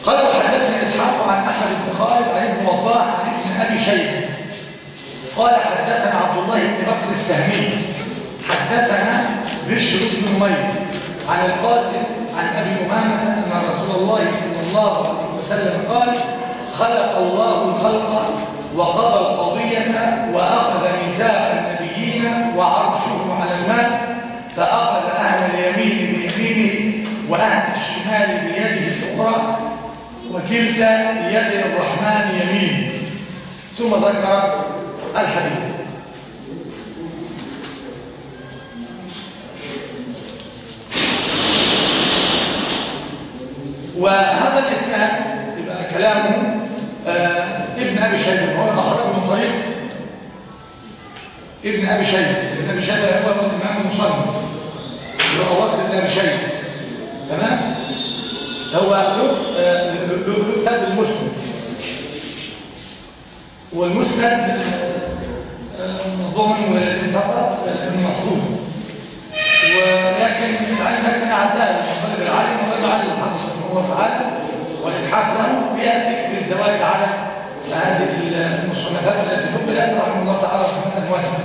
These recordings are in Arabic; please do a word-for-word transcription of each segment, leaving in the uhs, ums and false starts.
قال وحدثنا إسحاق عن أحمد بن خالد عن ابن وضاح عن ابن أبي شيبة قال حدثنا عبد الله بن بكر السهمي حدثنا بشر بن أمية عن القاسم عن أبي أمامة أن رسول الله صلى الله عليه وسلم قال خلق الله الخلق وقضى القضية وأخذ ميثاق النبيين وعرشه على الماء فأخذ أهل اليمين بيمينه وأهل الشمال بيده الأخرى وكلتا يد الرحمن يمين. ثم ذكر الحديث. وهذا الإسناد يبقى كلامه آه ابن أبي شيبة هو أخرجه من طريق ابن أبي شيبة. ابن أبي شيبة هو الإمام المصنف هو وقت ابن أبي شيبة تمام. هو له كتاب المسند والمسند ضمن والانتقى المحفوظ ولكن عندك من عداله مطلب العالم ويجعل الحفظ هو فعال والإتحاف له بيأتي بالزواج على هذه المصنفات التي تقبلت رحمه الله تعالى رحمة واسعة.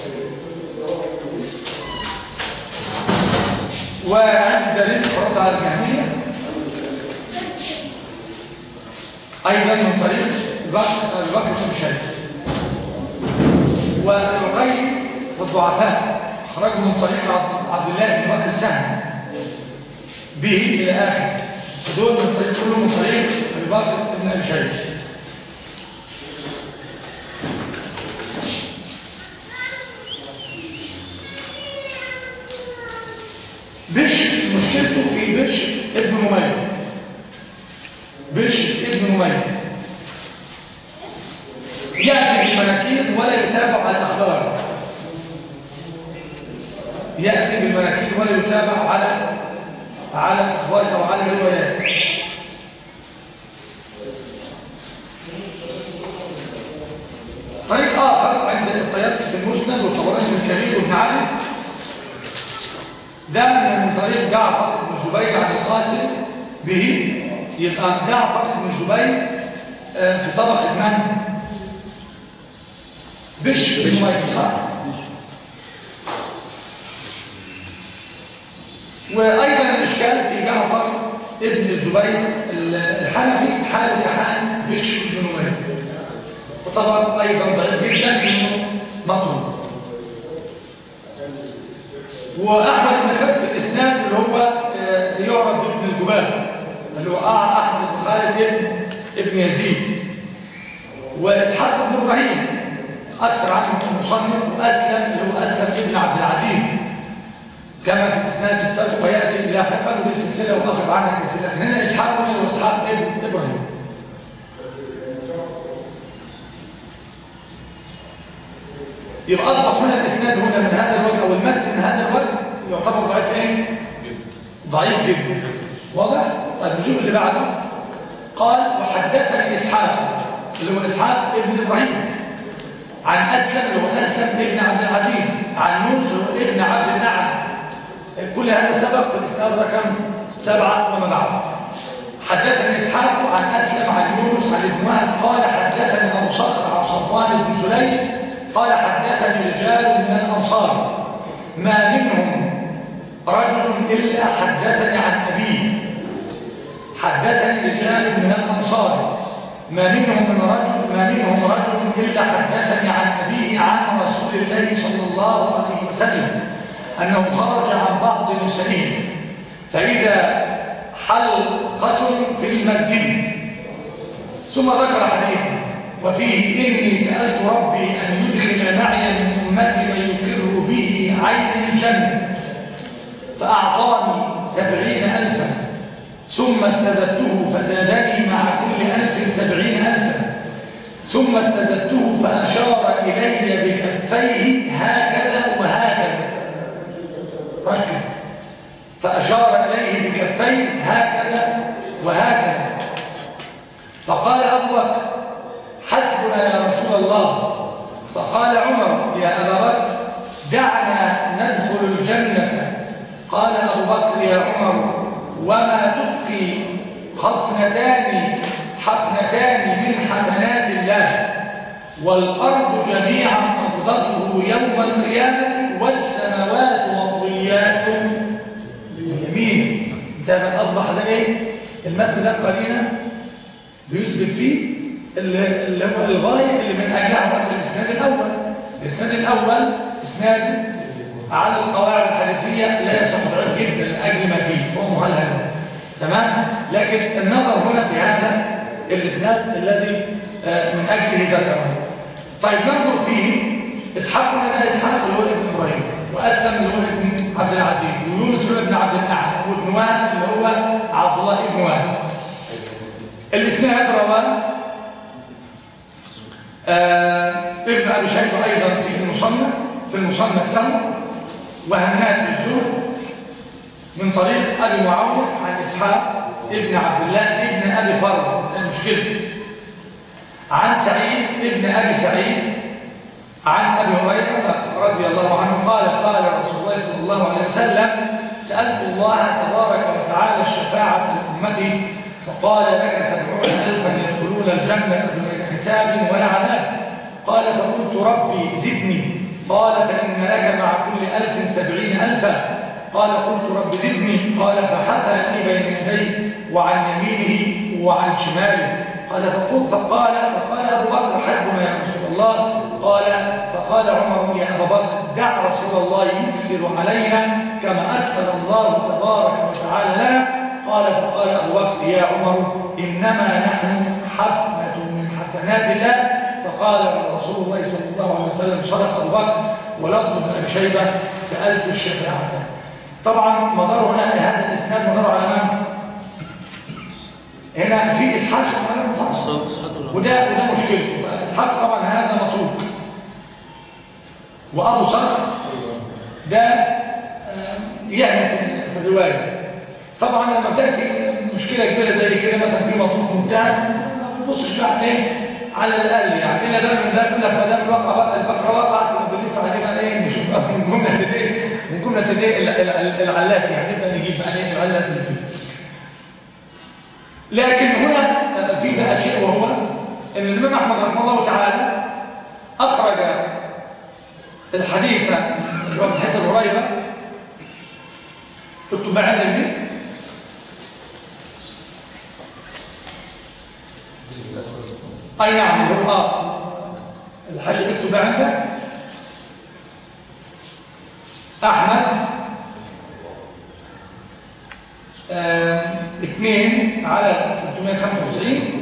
وعند دليل فرض على الجهمية أيضا من طريق البكر بن شيبة والعقيل والضعفاء خرجوا من طريق عبد الله بن بكر السهم به إلى آخر دول من طريق كلهم من طريق البكر بن أبي شيبة. بشر مشكلته في بشر ابن أمية. بشر ابن أمية يأتي بالمناكير ولا يتابع على الأخبار. يأتي بالمناكير ولا يتابع على على الأخبار أو على الروايات. طريق آخر عند الطيالسي في المسند والطبراني في الكبير وابن علي ده من طريق جعفر بن الزبير عن القاسم به. يبقى جعفر بن الزبير في طبقة من؟ بشر بن أمية صح؟ وأيضا الإشكال في جعفر ابن الزبير الحنفي حال كحال بشر بن أمية وطبعا أيضا ضعيف جدا إنه مطلوب. وأحمد بن خالد في الإسناد اللي هو يعرف بابن الجبال اللي هو أحمد بن خالد ابن ابن يزيد. وإسحاق بن إبراهيم أكثر عنه المصنف وأسلم اللي هو أسلم ابن عبد العزيز كما في الإسناد السابق ويأتي لاحقا بالسلسلة وأخذ عنها كثير. لكن هنا إسحاق هو إسحاق ابن إبراهيم. يبقى أصبح هنا الإسناد هنا من هذا الوجه أو المتن من هذا الوجه يعتبر ضعيف إيه؟ ضعيف جدا. واضح؟ طيب نشوف اللي بعده. قال وحدثني إسحاق اللي هو إسحاق ابن إبراهيم عن أسلم اللي هو أسلم ابن عبد العزيز عن يونس ابن عبد الأعلى. كل هذا سبق في الإسناد رقم سبعة وما بعد. حدثني إسحاق عن أسلم عن يونس عن ابن وهب قال حدثني أبو صخر عن صفوان بن سليم قال حدثني رجال من الأنصار ما منهم رجل إلا حدثني عن أبيه. حدثني رجال من الأنصار ما منهم من رجل ما منهم رجل إلا حدثني عن أبيه عن رسول الله صلى الله عليه وسلم أنه خرج عن بعض نسائهم فإذا حلقة في المسجد. ثم ذكر حديثا وفيه إني سألت ربي أن يدخل معي من أمتي من يقر به عين الجنة فأعطاني سبعين ألفا ثم استزدته فزادني مع كل ألف سبعين ألفا ثم استزدته فأشار إلي بكفيه هكذا وهكذا. ركز. فأشار إليه بكفيه هكذا وهكذا. فقال أبو بكر حسبنا يا رسول الله. فقال عمر يا أبا بكر دعنا ندخل الجنة. قال أبو بكر يا عمر وما تبقي حفنتان حفنتان من حسنات الله والأرض جميعا قبضته يوم القيامة والسماوات مطويات بيمينه. ده أصبح ده إيه؟ المتن ده قرينة بيثبت فيه اللي هو الغاية اللي من أجلها وقت الإسناد الأول. الإسناد الأول إسناده على القواعد الحديثية لا يصح ضعيف جدا لأجل ما فيه هو مهلهل، تمام. لكن النظر هنا في هذا الإسناد الذي من أجله ذكره. طيب ننظر فيه. إسحاق هنا ده إسحاق اللي هو ابن إبراهيم، وأسلم اللي هو ابن عبد العزيز، ويونس اللي هو ابن عبد الأعلى، وابن وهب اللي هو عبد الله ابن وهب. الإسناد رواه آه ابن أبي شيبة أيضا في المصنف في المصنف له، وهناد في الزهد من طريق أبي معاوية عن إسحاق ابن عبد الله ابن أبي فرد المشكلة عن سعيد ابن أبي سعيد عن أبي هريرة رضي الله عنه قال قال رسول الله صلى الله عليه وسلم سألت الله تبارك وتعالى الشفاعة لأمتي فقال لك سبعون ألفا يدخلون الجنة بغير حساب ولا عذاب. قال فقلت ربي زدني. قال فإن لك مع كل ألف سبعين ألفا. قال قلت رب زدني. قال فحثني بين يديه وعن يمينه وعن شماله. قال فقلت فقال فقال أبو بكر حسبنا يا رسول الله. قال فقال عمر يا أبا بكر دع رسول الله يكثر علينا كما أكثر الله تبارك وتعالى لنا. قال فقال أبو بكر يا عمر إنما نحن حفنة من حفنات الله. فقال رسول الله صلى الله عليه وسلم صدق أبو بكر. ولفظ ابن أبي شيبة سألت الشفاعة. طبعا مدار هنا هذا الإسناد مدار على من؟ هنا في إسحاق ولا مفصل، وده وده مشكلته. إسحاق طبعا هذا مطلوب، وأبو صخر ده يعني في الرواية. طبعا لما تأتي مشكلة كبيرة زي كده مثلا في مطلوب منتهى ما بنبصش بقى ايه على الأقل يعني إلا بقى من ده كل ما دام الواقع بقى البكرة وقعت يبقى بنلف عليه بقى ايه نشوف بقى من جملة ايه من جملة ايه العلات يعني نبدأ نجيب بقى ايه العلات اللي فيه. لكن هنا في بقى شيء وهو ان الإمام أحمد رحمه الله تعالى أخرج الحديث اللي هو من حديث هريرة تكتب معانا البيت أي نعم هو آه الحاجة اكتب عندك أحمد آه اثنين على ثلاثمائة وخمسة وتسعين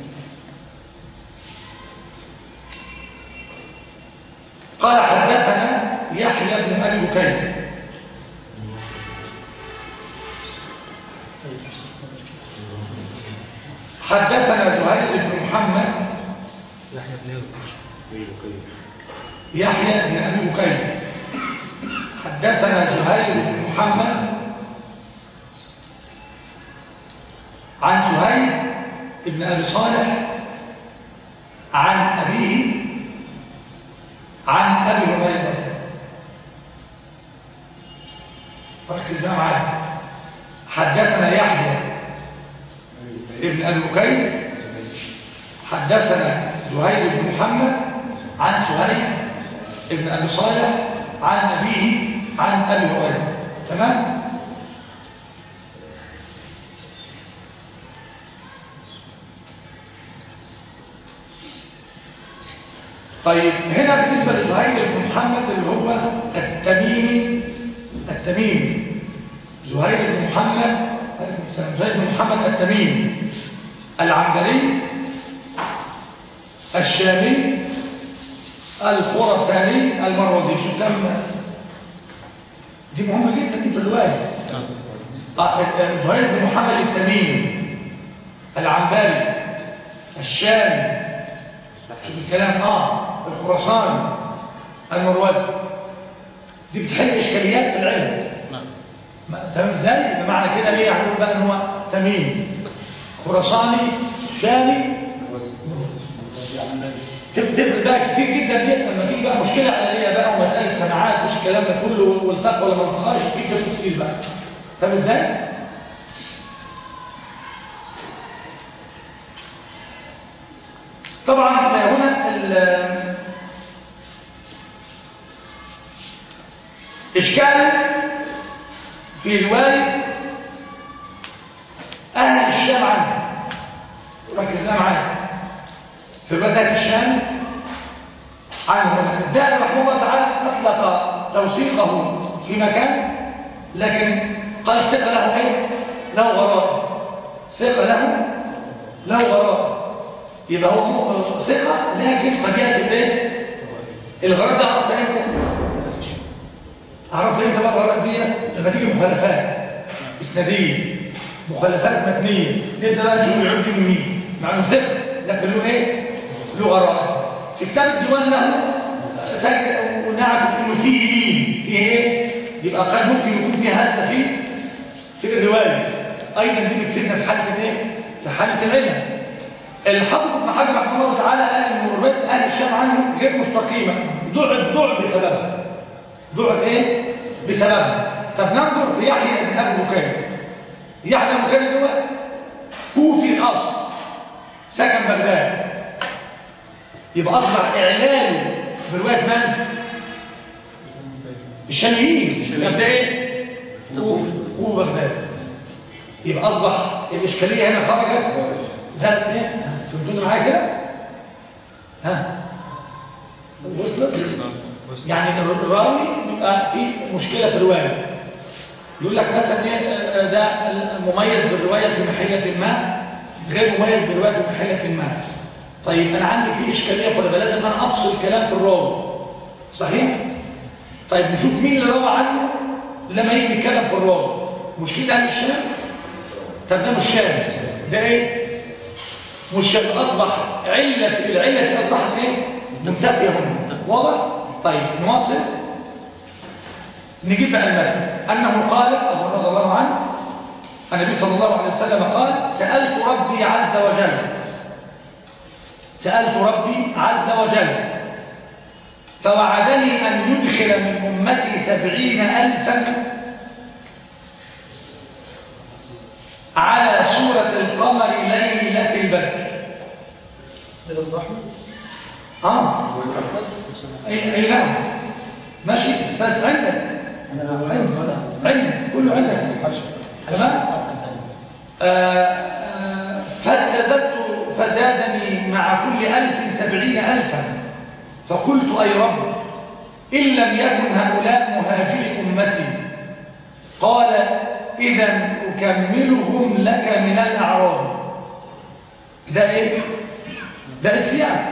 قال حدثنا يحيى بن أبي بكير حدثنا زهير بن محمد يحيى بن أبي بكير يحيى بن أبي بكير حدثنا زهير بن محمد عن زهير بن أبي صالح عن أبيه عن أبي هريرة. ركز بقى معايا. حدثنا يحيى ابن أبي بكير حدثنا زهير بن محمد عن زهير ابن أبي صالح عن أبيه عن أبي هريرة. تمام؟ طيب هنا بالنسبة لزهير بن محمد اللي هو التميمي التميمي زهير بن محمد زهير بن محمد التميمي العنبري الشامي الخراساني المروزي. شو كم دي مهمة جدا في الرواية. زهير بن محمد التميمي العنبري الشامي شوف الكلام اه الخراساني المروزي. دي بتحل اشكاليات في العلم. تمام ازاي؟ بمعنى كده ليه يعملوا بقى ان هو تميمي خراساني شامي تفرق بقى كتير جدا ديت لما تيجي بقى مشكله عمليه بقى ومساله سماعات مش الكلام ده كله والتقوى ولا ما التقاش في كتير بقى. فاهم ازاي؟ طبعا هنا الإشكال في رواية أهل الشام عنه، ركزنا معايا في رواية أهل الشام عنه. الذهبي رحمه الله تعالى أطلق توثيقه في مكان، لكن قال ثقة له ايه؟ له غرائب، ثقة له له غرائب، يبقى هو ثقة لكن قد يأتي بايه؟ الغرائب ده عرفت امتى؟ عرفت امتى بقى الغرائب دي؟ لما تيجي مخالفات اسنادية، مخالفات متنية، نبدأ بقى نشوف العبد من مين، مع انه ثقة لكن له ايه؟ له غرائب. في كتاب الديوان له تجد ونعرف انه فيه مين، فيه ايه؟ يبقى قد ممكن يكون فيه هذا في في الرواية ايضا. دي بتفيدنا في حالة ايه؟ في حالة العلم. الحافظ ابن حجر رحمه الله تعالى قال ان رواية اهل الشام عنه غير مستقيمة، ضعف ضعف بسببها، ضعف ايه؟ بسببها. طب ننظر في يحيى بن ابي بكير. يحيى بن بكير هو كوفي الاصل، سكن بغداد، يبقى اصبح اعلاله برواية من؟ الشاميين. يبقى ايه؟ كوفي بغداد. يبقى اصبح الاشكاليه هنا خرجت ذات ايه؟ فهمتوني معايا كده؟ ها وصلت؟ يعني الراوي بيبقى في مشكله في الروايه، يقول لك مثلا ايه ده مميز بالروايه في محله ما، غير مميز بالروايه في محله ما. طيب انا عندي في اشكاليه، فانا لازم انا افصل الكلام في الراوي، صحيح؟ طيب نشوف مين اللي روى عنه لما يجي يتكلم في الراوي. مشكله اهل الشام؟ طب ده مش شام، ده ايه؟ مش شام. اصبح عله، العله اصبحت ايه؟ منتفيه هنا، واضح؟ طيب نواصل، نجيب بقى المثل. انه قال ابو رضي الله عنه النبي صلى الله عليه وسلم قال: سالت ربي عز وجل سالت ربي عز وجل فوعدني ان يدخل من امتي سبعين الفا على سورة القمر ليلة البدر. هذا الرحمة؟ اه اي اي نعم ماشي، بس عندك عندك عندك كله عندك تمام. فاستزدت فزادني مع كل ألف سبعين ألفا، فقلت أي رب إن لم يكن هؤلاء مهاجري أمتي، قال: إذا أكملهم لك من الأعراب. ده إيه؟ ده السياق.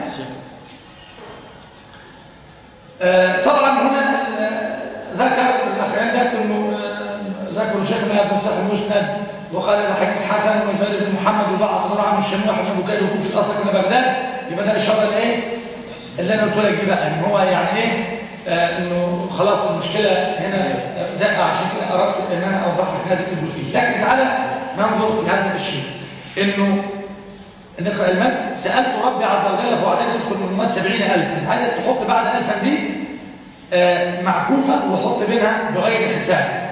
آه طبعا هنا ذكر الأخيان ذاك أنه ذكر شيخنا ابن الصحيح المسند وقال هذا حديث حسن وزيد بن محمد وبعض طلع عنه الشامي وحسن ابو كيل وكوفي اصلا كنا بغداد. يبقى ده اشاره لايه؟ اللي انا قلت لك دي بقى ان هو يعني ايه؟ آه انه خلاص المشكله هنا زق، عشان كده اردت ان انا اوضح لك هذه الجزئيه. لكن تعالى ننظر في هذا الشيء، انه نقرا المد. سالت ربي عز وجل فوعدني يدخل من امات سبعين ألفا. عايزك تحط بعد ألفا دي آه معكوفه وحط بينها بغير حساب،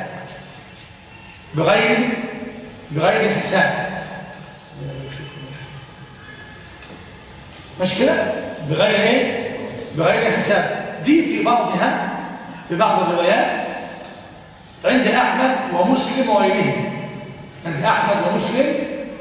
بغير بغير حساب، مش كده؟ بغير ايه؟ بغير حساب. دي في بعضها في بعض الروايات عند احمد ومسلم وغيره، عند احمد ومسلم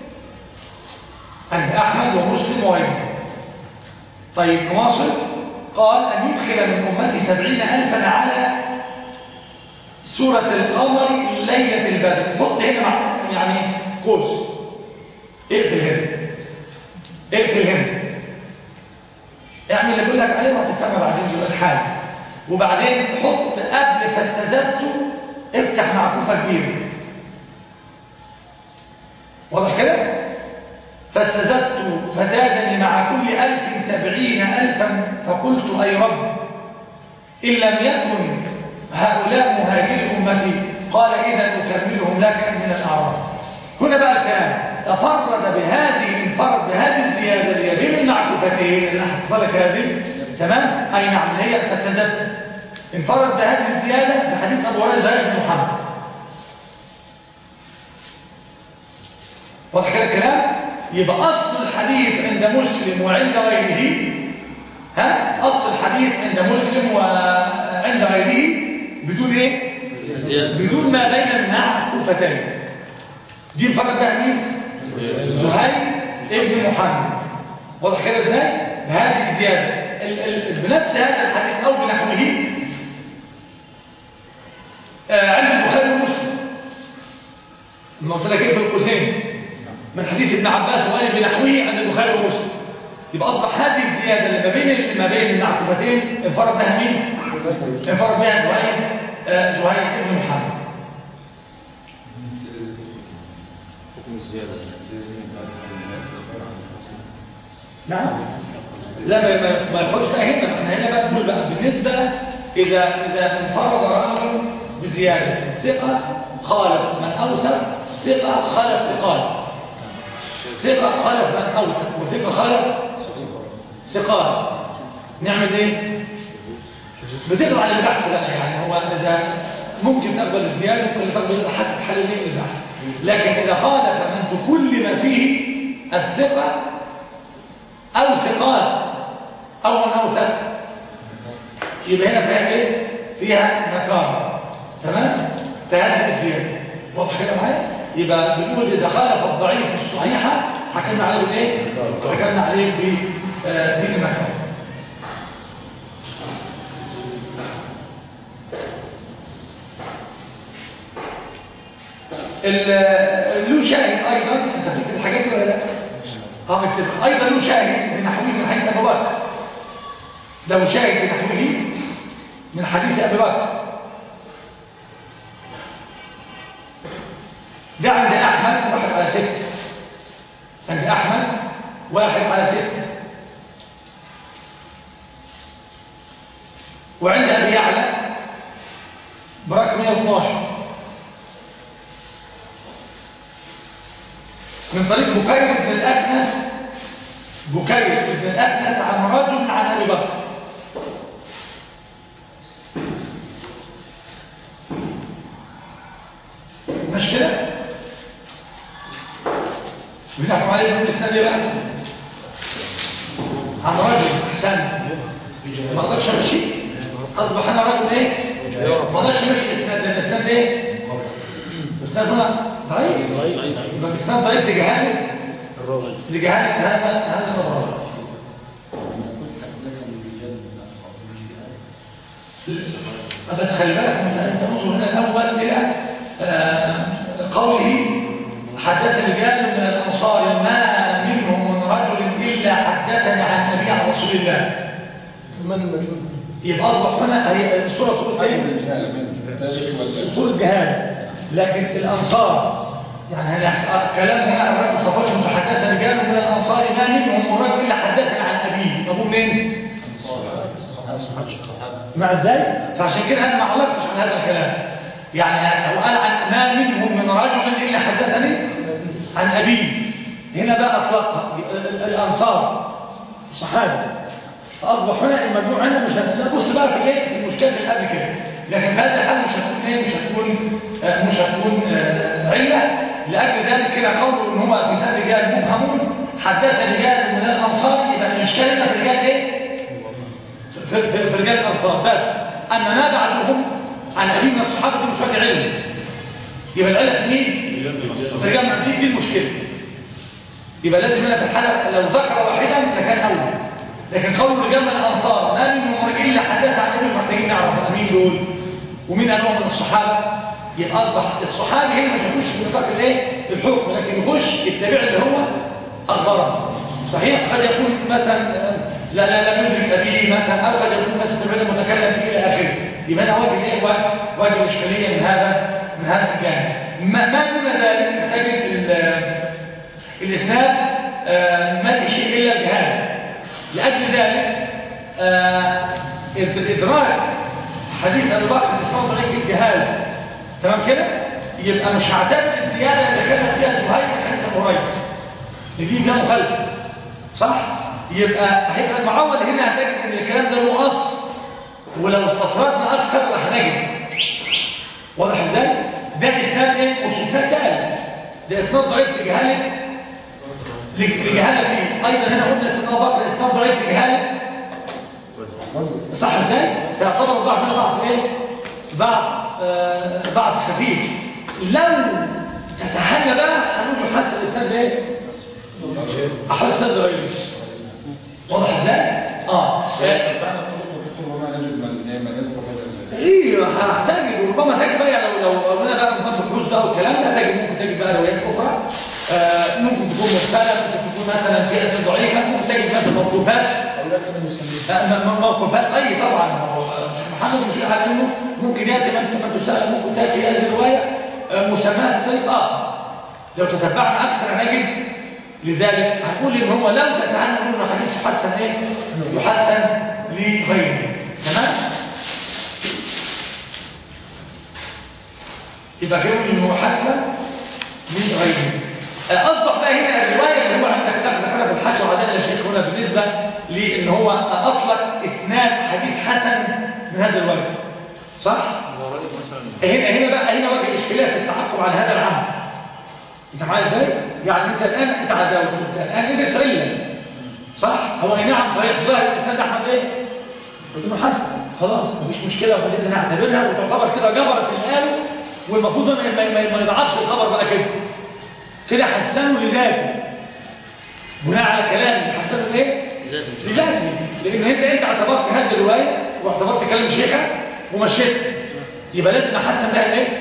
عند احمد ومسلم وغيره. طيب نواصل. قال: ان يدخل من امتي سبعين الفا على سورة القمر ليلة البدر. حط هنا مع يعني قوس، اقفل هنا اقفل هنا، اعمل اللي بقول لك عليه وهتفهمها بعدين يبقى الحال. وبعدين حط قبل فاستزدت افتح معكوفة كبيرة، واضح كده؟ فاستزدت فزادني مع كل ألف سبعين ألفا، فقلت أي رب إن لم يكن هؤلاء مهاجري أمتي، قال: إذا أكملهم لك من الأعراب. هنا بقى الكلام تفرد بهذه انفرد بهذه الزيادة اللي بين المعكوفتين اللي هحطها لك هذه، تمام؟ أي نعم، هي فاستزدت انفرد بهذه الزيادة بحديث أبو هريرة زيد بن محمد. واضح كده الكلام؟ يبقى اصل الحديث عند مسلم وعند غيره، ها اصل الحديث عند مسلم وعند غيره بدون ايه؟ بدون ما بين المعكوفتين. دي انفرد بها مين؟ زهير ابن محمد. واضح كده ازاي؟ بهذه الزياده ال ال بنفس هذا الحديث او بنحوه آه عند البخاري ومسلم. ما قلت لك ايه في القوسين من حديث ابن عباس وقال بنحوه عند البخاري ومسلم. يبقى اصبح هذه الزياده اللي ما بين ما بين المعكوفتين انفرد بها مين؟ انفرد بها زهير آه زهير ابن محمد. حكم الزياده نعم. لا ما ما يخرجش بقى هنا، احنا هنا بقى نقول بقى بالنسبه اذا اذا انفرد راوي بزياده ثقه خالف من اوثق، ثقه خالف ثقات، ثقه خالف من اوثق وثقه خالف ثقات، نعمل ايه؟ بتقرا على البحث بقى. يعني هو اذا ممكن تقبل الزياده ممكن تقبل حسب حل البحث، لكن اذا خالف من بكل ما فيه الثقه أو ثقات أو من أوثق يبقى هنا فيها إيه؟ فيها نكارة. تمام؟ فهذه الزيادة واضح كده معايا؟ يبقى بنقول إذا خالف الضعيف الصحيحة حكمنا عليه بالإيه؟ حكمنا عليه بالنكارة. له شاهد أيضا. أنت بتكتب الحاجات دي ولا لا؟ اه اتفق. ايضا له شاهد من نحوه من حديث ابي بكر. له شاهد من نحوه من حديث ابي بكر. ده عند احمد واحد على ستة. عند احمد واحد على ستة. وعند ابي يعلى برقم مئة واثناشر من طريق بكير بن الأكنس. بكير بن الأكنس عن رجل عن أبي بكر. مش كده؟ بنحكم عليه من السنة بقى عن رجل أحسن ما أقدرش أمشي. أصبح أنا رجل إيه؟ ما أقدرش أمشي الإسناد. لأن الإسناد إيه؟ الإسناد هنا ضعيف. يبقى الإسناد ضعيف لجهالة لجهالة هذا هذا الراوي. بس خلي بالك أنت تنظر هنا الأول إلى قوله حدث رجال من الأنصار ما منهم من رجل إلا حدثني عن أبي عن رسول الله. من المجهول يبقى أصبح هنا هي الصورة صورة إيه؟ صورة جهالة. لكن الأنصار يعني هنا كلام هنا الرجل صفته فحدث رجال من الأنصار ما منهم من رجل إلا حدثني عن أبيه. أبوه منين؟ مع ازاي؟ فعشان كده أنا ما علقتش عن هذا الكلام. يعني هو قال عن ما منهم من رجل إلا حدثني عن أبيه. هنا بقى أطلقها الأنصار الصحابة. فأصبح هنا المجموع هنا مش هتلاقي. بص بقى في ايه؟ في المشكلة اللي قبل كده. لكن في هذا الحال مش هتكون ايه؟ مش هتكون مش هتكون علة. لأجل ذلك كده قوله إن هو في هذا رجال مبهمون حدث رجال من الأنصار. يبقى المشكلة في رجال ايه؟ في, في, في رجال الأنصار بس. أما ما بعدهم عن أبي من الصحابة دي مش وجه علم. يبقى العلة في مين؟ في رجال الأنصار. دي المشكلة. يبقى لازم هنا في الحالة لو ذكر واحدا لكان أول. لكن قول رجال من الأنصار ما منهم إلا حدث عن أبي محتاجين نعرف مين دول ومين أنواع من الصحابة. يبقى أصبح الصحابي هنا مش هيخش في نطاق الايه؟ الحكم، لكن يخش التابع اللي هو أخبره. صحيح قد يكون مثلا لا لا لا يدرك أبيه مثلا، أو قد يكون مثلا التابع المتكلم فيه إلى آخره. يبقى أنا واجه إيه؟ واجه الإشكالية من هذا من هذا الجانب. ما ما دون ذلك تجد الإسناد ما في شيء إلا الجهالة. لأجل ذلك إدراك حديث أبي بكر الإسلام ضعيف الجهالة. تمام كده؟ يبقى مش هعتبر الزيادة اللي كانت فيها زهير حديث أبو هريرة. دي كلام مخالف. صح؟ يبقى هيبقى المعول هنا هتجد إن الكلام ده له أصل، ولو استطردنا أكثر راح نجد. واضح إزاي؟ ده إسناد إيه؟ مش إسناد ثالث. ده إسناد ضعيف الجهالة لجهاله فيه. ايضا هنا قلنا سيدنا ابو بكر اسناد ضعيف لجهاله، صح ازاي؟ فيعتبر الضعف هنا ضعف ايه؟ ضعف آه ضعف خفيف. لو تتحلى بقى هنقول يحسن الاسناد ايه؟ احسن غيره. واضح ازاي؟ اه ايه هتجد وربما تجد بقى لو لو قلنا بقى نظام الفلوس ده والكلام ده تجد ممكن تجد بقى روايات اخرى آه ممكن تكون مختلفه، ممكن تكون مثلا في اسئله ضعيفه، ممكن تجد مثلا موقوفات موقوفات اي طبعا. محمد مش على انه ممكن ياتي ما انت تسال ممكن تاتي هذه الروايه مسماها بطريقه اخر. لو تتبعنا اكثر نجد لذلك هنقول ان هو لو تسالنا نقول انه حديث يحسن ايه؟ يحسن لغيره. تمام؟ يبقى كده انه حسن لغيره. اصبح بقى هنا الروايه اللي هو عندك ذكرها في الحاشيه وعدد الشيخ هنا بالنسبه لان هو اطلق اسناد حديث حسن من هذا الوجه، صح؟ هنا هنا بقى هنا وجه الاشكاليه في التعقب على هذا العمل. انت معايا ازاي؟ يعني انت الان انت عداوت انت الان ادرس علة، صح؟ هو اي نعم صحيح ظاهر الاسناد احمد ايه؟ انه حسن، خلاص مفيش مشكله وخلينا نعتبرها وتعتبر كده جبرت اللي قاله، والمفروض ما ما يضعفش الخبر بقى كده كده حسنه لذاته بناء على كلامي حسنه ايه؟ لذاته. لان انت انت اعتبرت هذه الروايه واعتبرت كلام شيخك ومشيت، يبقى لازم احسن بها الايه؟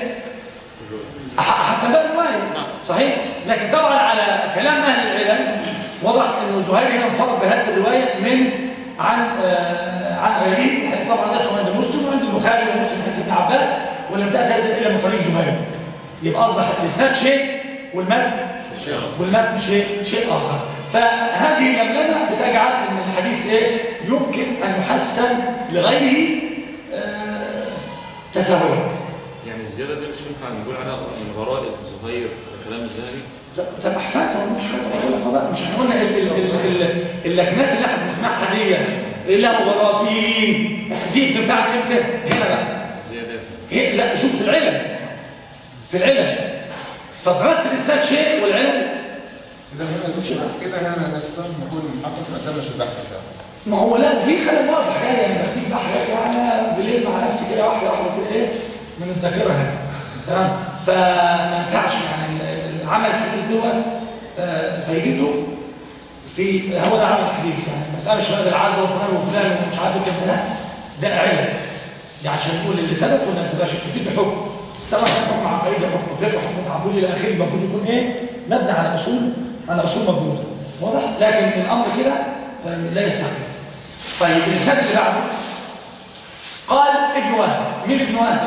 احسن بها الروايه، صحيح؟ لكن طبعا على كلام اهل العلم وضح ان الزهيري هنا انفرد بهذه الروايه من عن آه عن غيره. طبعا ده عند مسلم وعند البخاري ومسلم حديث ابن عباس، ولم تأتي هذا الا من طريق زهير. يبقى اصبح الاسناد شيء والمتن والمتن شيء شيء اخر. فهذه اللملمه بتجعل ان الحديث ايه؟ يمكن ان يحسن لغيره آه تساهلا. يعني الزياده دي مش ينفع نقول عليها من غرائب زهير كلام الزهري؟ طب احسنت هو مش حاجه بقى، مش احنا قلنا اللكنات اللي احنا بنسمعها دي الا مغراتين دي بتنفعنا امتى؟ هنا بقى الزيادات هي لا شوف في العلم في العلم فدراسه الاسناد شيء والعلم اذا هنا كده هنا نستطيع نقول محقق قدامنا شو بحث. ما هو لا في خلل واضح جاي يعني بختيك بقى حاجات يعني بليل مع نفسي كده واحده واحده كده ايه من الذاكره هنا، تمام؟ فما ينفعش يعني العمل الحديث دوت فايدته في هو ده عمل حديث. يعني مساله شباب العدل وفلان وفلان ومش عارف كده، لا ده علم دي عشان نقول اللي ثبت ولا ما ثبتش بتدي حكم، سواء كان حكم عقيده حكم فقه حكم تعبدي الى اخره، المفروض يكون ايه؟ مبني على اصول على اصول مضبوطه، واضح؟ لكن الامر كده لا يستحيل. طيب الانسان اللي بعده قال ابن وهب. مين ابن وهب؟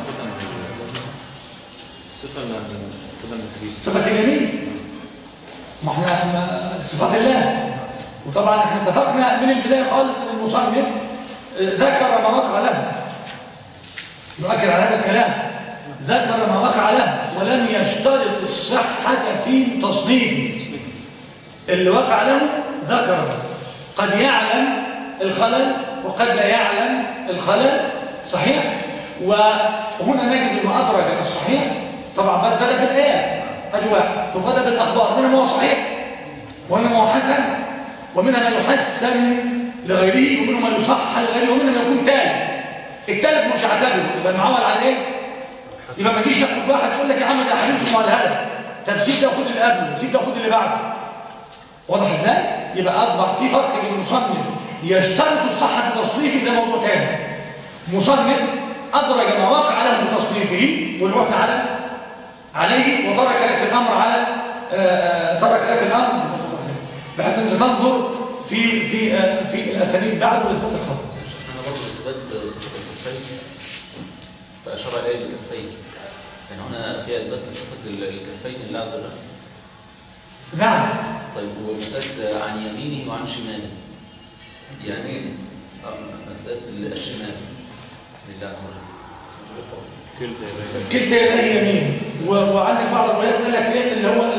صفه من الحديث صفه اليمين، ما احنا صفات الله. وطبعا احنا اتفقنا من البدايه خالص ان المصنف ذكر ما وقع له، نؤكد على هذا الكلام، ذكر ما وقع له ولم يشترط الصحه في تصنيفه. اللي وقع له ذكره، قد يعلم الخلل وقد لا يعلم الخلل، صحيح؟ وهنا نجد انه ادرج الصحيح طبعا بدا بالايات اجواء ثم بدا بالاخبار، منها ما هو صحيح ومنها ما هو حسن ومنها ما يحسن لغيره ومنها ما يصح لغيره ومنها ما يكون ثالث. الثالث مش هعتبره، يبقى المعول على ايه؟ يبقى ما تجيش تاخد واحد تقول لك يا عم ده حديث على الهدف، طب سيب ده خد اللي قبله سيب ده خد اللي بعده، واضح ازاي؟ يبقى اصبح في فرق بين المصنف يشترط الصحه في تصنيفه، ده موضوع ثاني. مصنف ادرج ما وقع له في تصنيفه والوقت على عليه وترك لك الامر على آآ ترك لك الامر بحيث ان تنظر في في في الاسانيد بعد واثبات الخطا. انا برضه اثبات صفه الكفين فاشار اليه بالكفين، يعني هنا في اثبات صفه الكفين لله عز وجل. نعم. طيب ومسألة عن يمينه وعن شماله، يعني مسألة الشمال لله عز وجل كلتا يديه يمين، وعندك بعض الروايات قال لك ايه اللي هو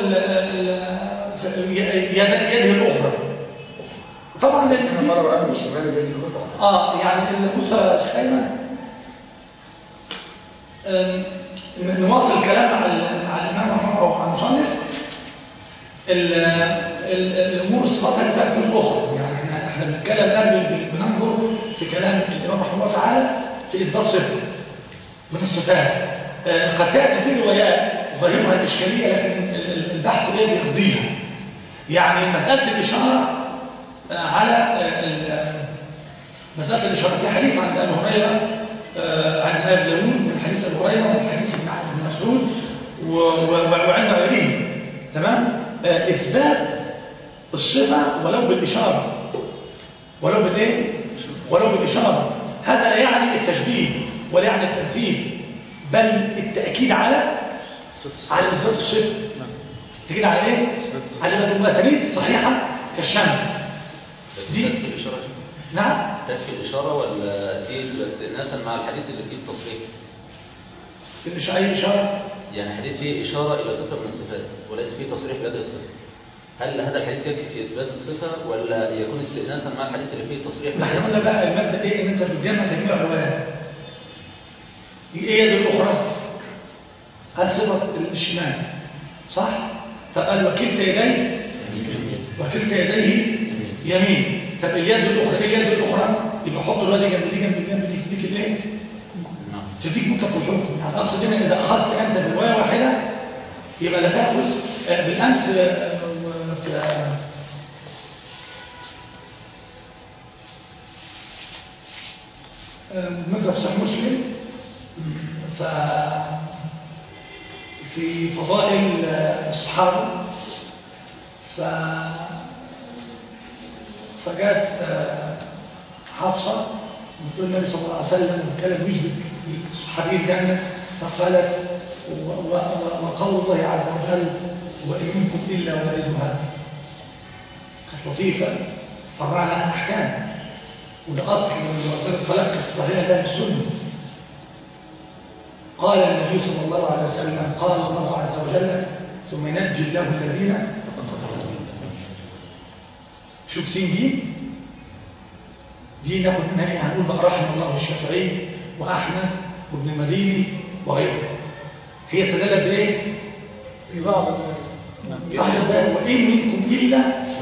يده الاخرى. طبعا مره قال الشمال يده الاخرى اه يعني بص يا شيخ ايمن نواصل الكلام مع مع الامام رحمه الله وعن المصنف. الامور الصفات اللي فيها جزء اخرى. يعني احنا احنا بنتكلم الان بننظر في كلام الامام رحمه الله تعالى في اثبات صفه من الصفات. قد تاتي في روايات ظاهرها الاشكاليه لكن البحث لا يرضيها. يعني مساله الاشاره على مساله الاشاره في حديث عند ابي هريره عن ابي داوود من حديث ابي هريره ومن حديث ابن مسعود وعند غيره. تمام. اثبات الصفه ولو بالاشاره ولو بالايه ولو بالاشاره. هذا لا يعني التشبيه ولا يعني التمثيل بل التاكيد على على اثبات الصفه. التاكيد على ايه؟ على المساليد صحيحه كالشمس دي تكفي الاشاره. نعم تكفي الاشاره ولا دي استئناسا مع الحديث اللي فيه التصريح؟ مش اي اشاره. يعني حديث فيه اشاره الى صفه من الصفات وليس فيه تصريح بهذه الصفه. هل هذا الحديث يكفي في اثبات الصفه ولا يكون استئناسا مع الحديث اللي فيه تصريح؟ ما احنا قلنا بقى المبدا ايه؟ ان انت بتجمع تجميع الروايات. ايه يد الاخرى؟ هل صفه الشمال صح؟ طب قال وكلتا يديه وكلتا يديه يمين. طب اليد الاخرى ايه اليد الاخرى؟ يبقى حط الواد جنب دي جنب دي جنب دي تديك الايه؟ تديك مطلق الحكم. يعني اقصد هنا اذا اخذت انت بروايه واحده يبقى لا تاخذ. بالامس مذهب صحيح مسلم ف في فضائل الصحابه ف فجاءت حفصه بتقول النبي صلى الله عليه وسلم وكلام يثبت الصحابي الجنه فقالت وقول الله عز وجل وإن منكم إلا واردها. كانت لطيفة فرعنا عن أحكام وده أصل من وزارة الطلاق الصحيحة ده السنة. قال النبي صلى الله عليه وسلم قال الله عز وجل ثم ننجي الله الذين شوف سين دي دي ناخد منها ايه؟ هنقول بقى رحمه الله الشافعي وأحمد وابن المديني وغيره. هي استدلت بايه؟ في بعض أحد وإن منكم إلا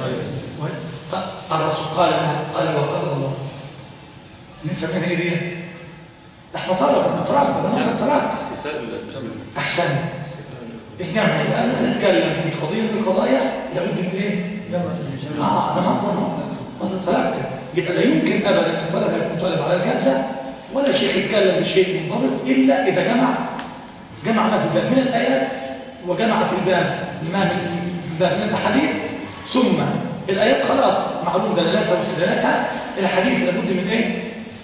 الرسول قال قال وقال الله نفهم هنا ايه دي؟ احنا طلب احنا طلب ده ما طلب احسن الجمع. انا نتكلم في قضيه من القضايا لابد من ايه؟ اه ده ما ما طلبت. يبقى لا يمكن ابدا ان الطلب يكون طالب على الجلسه ولا شيخ يتكلم بشيء منضبط الا اذا جمع جمع ما في الباب من الايات وجمع في الباب ما من باب من الاحاديث ثم الايات خلاص معلوم دلالاتها واستدلالاتها. الحديث لابد من ايه؟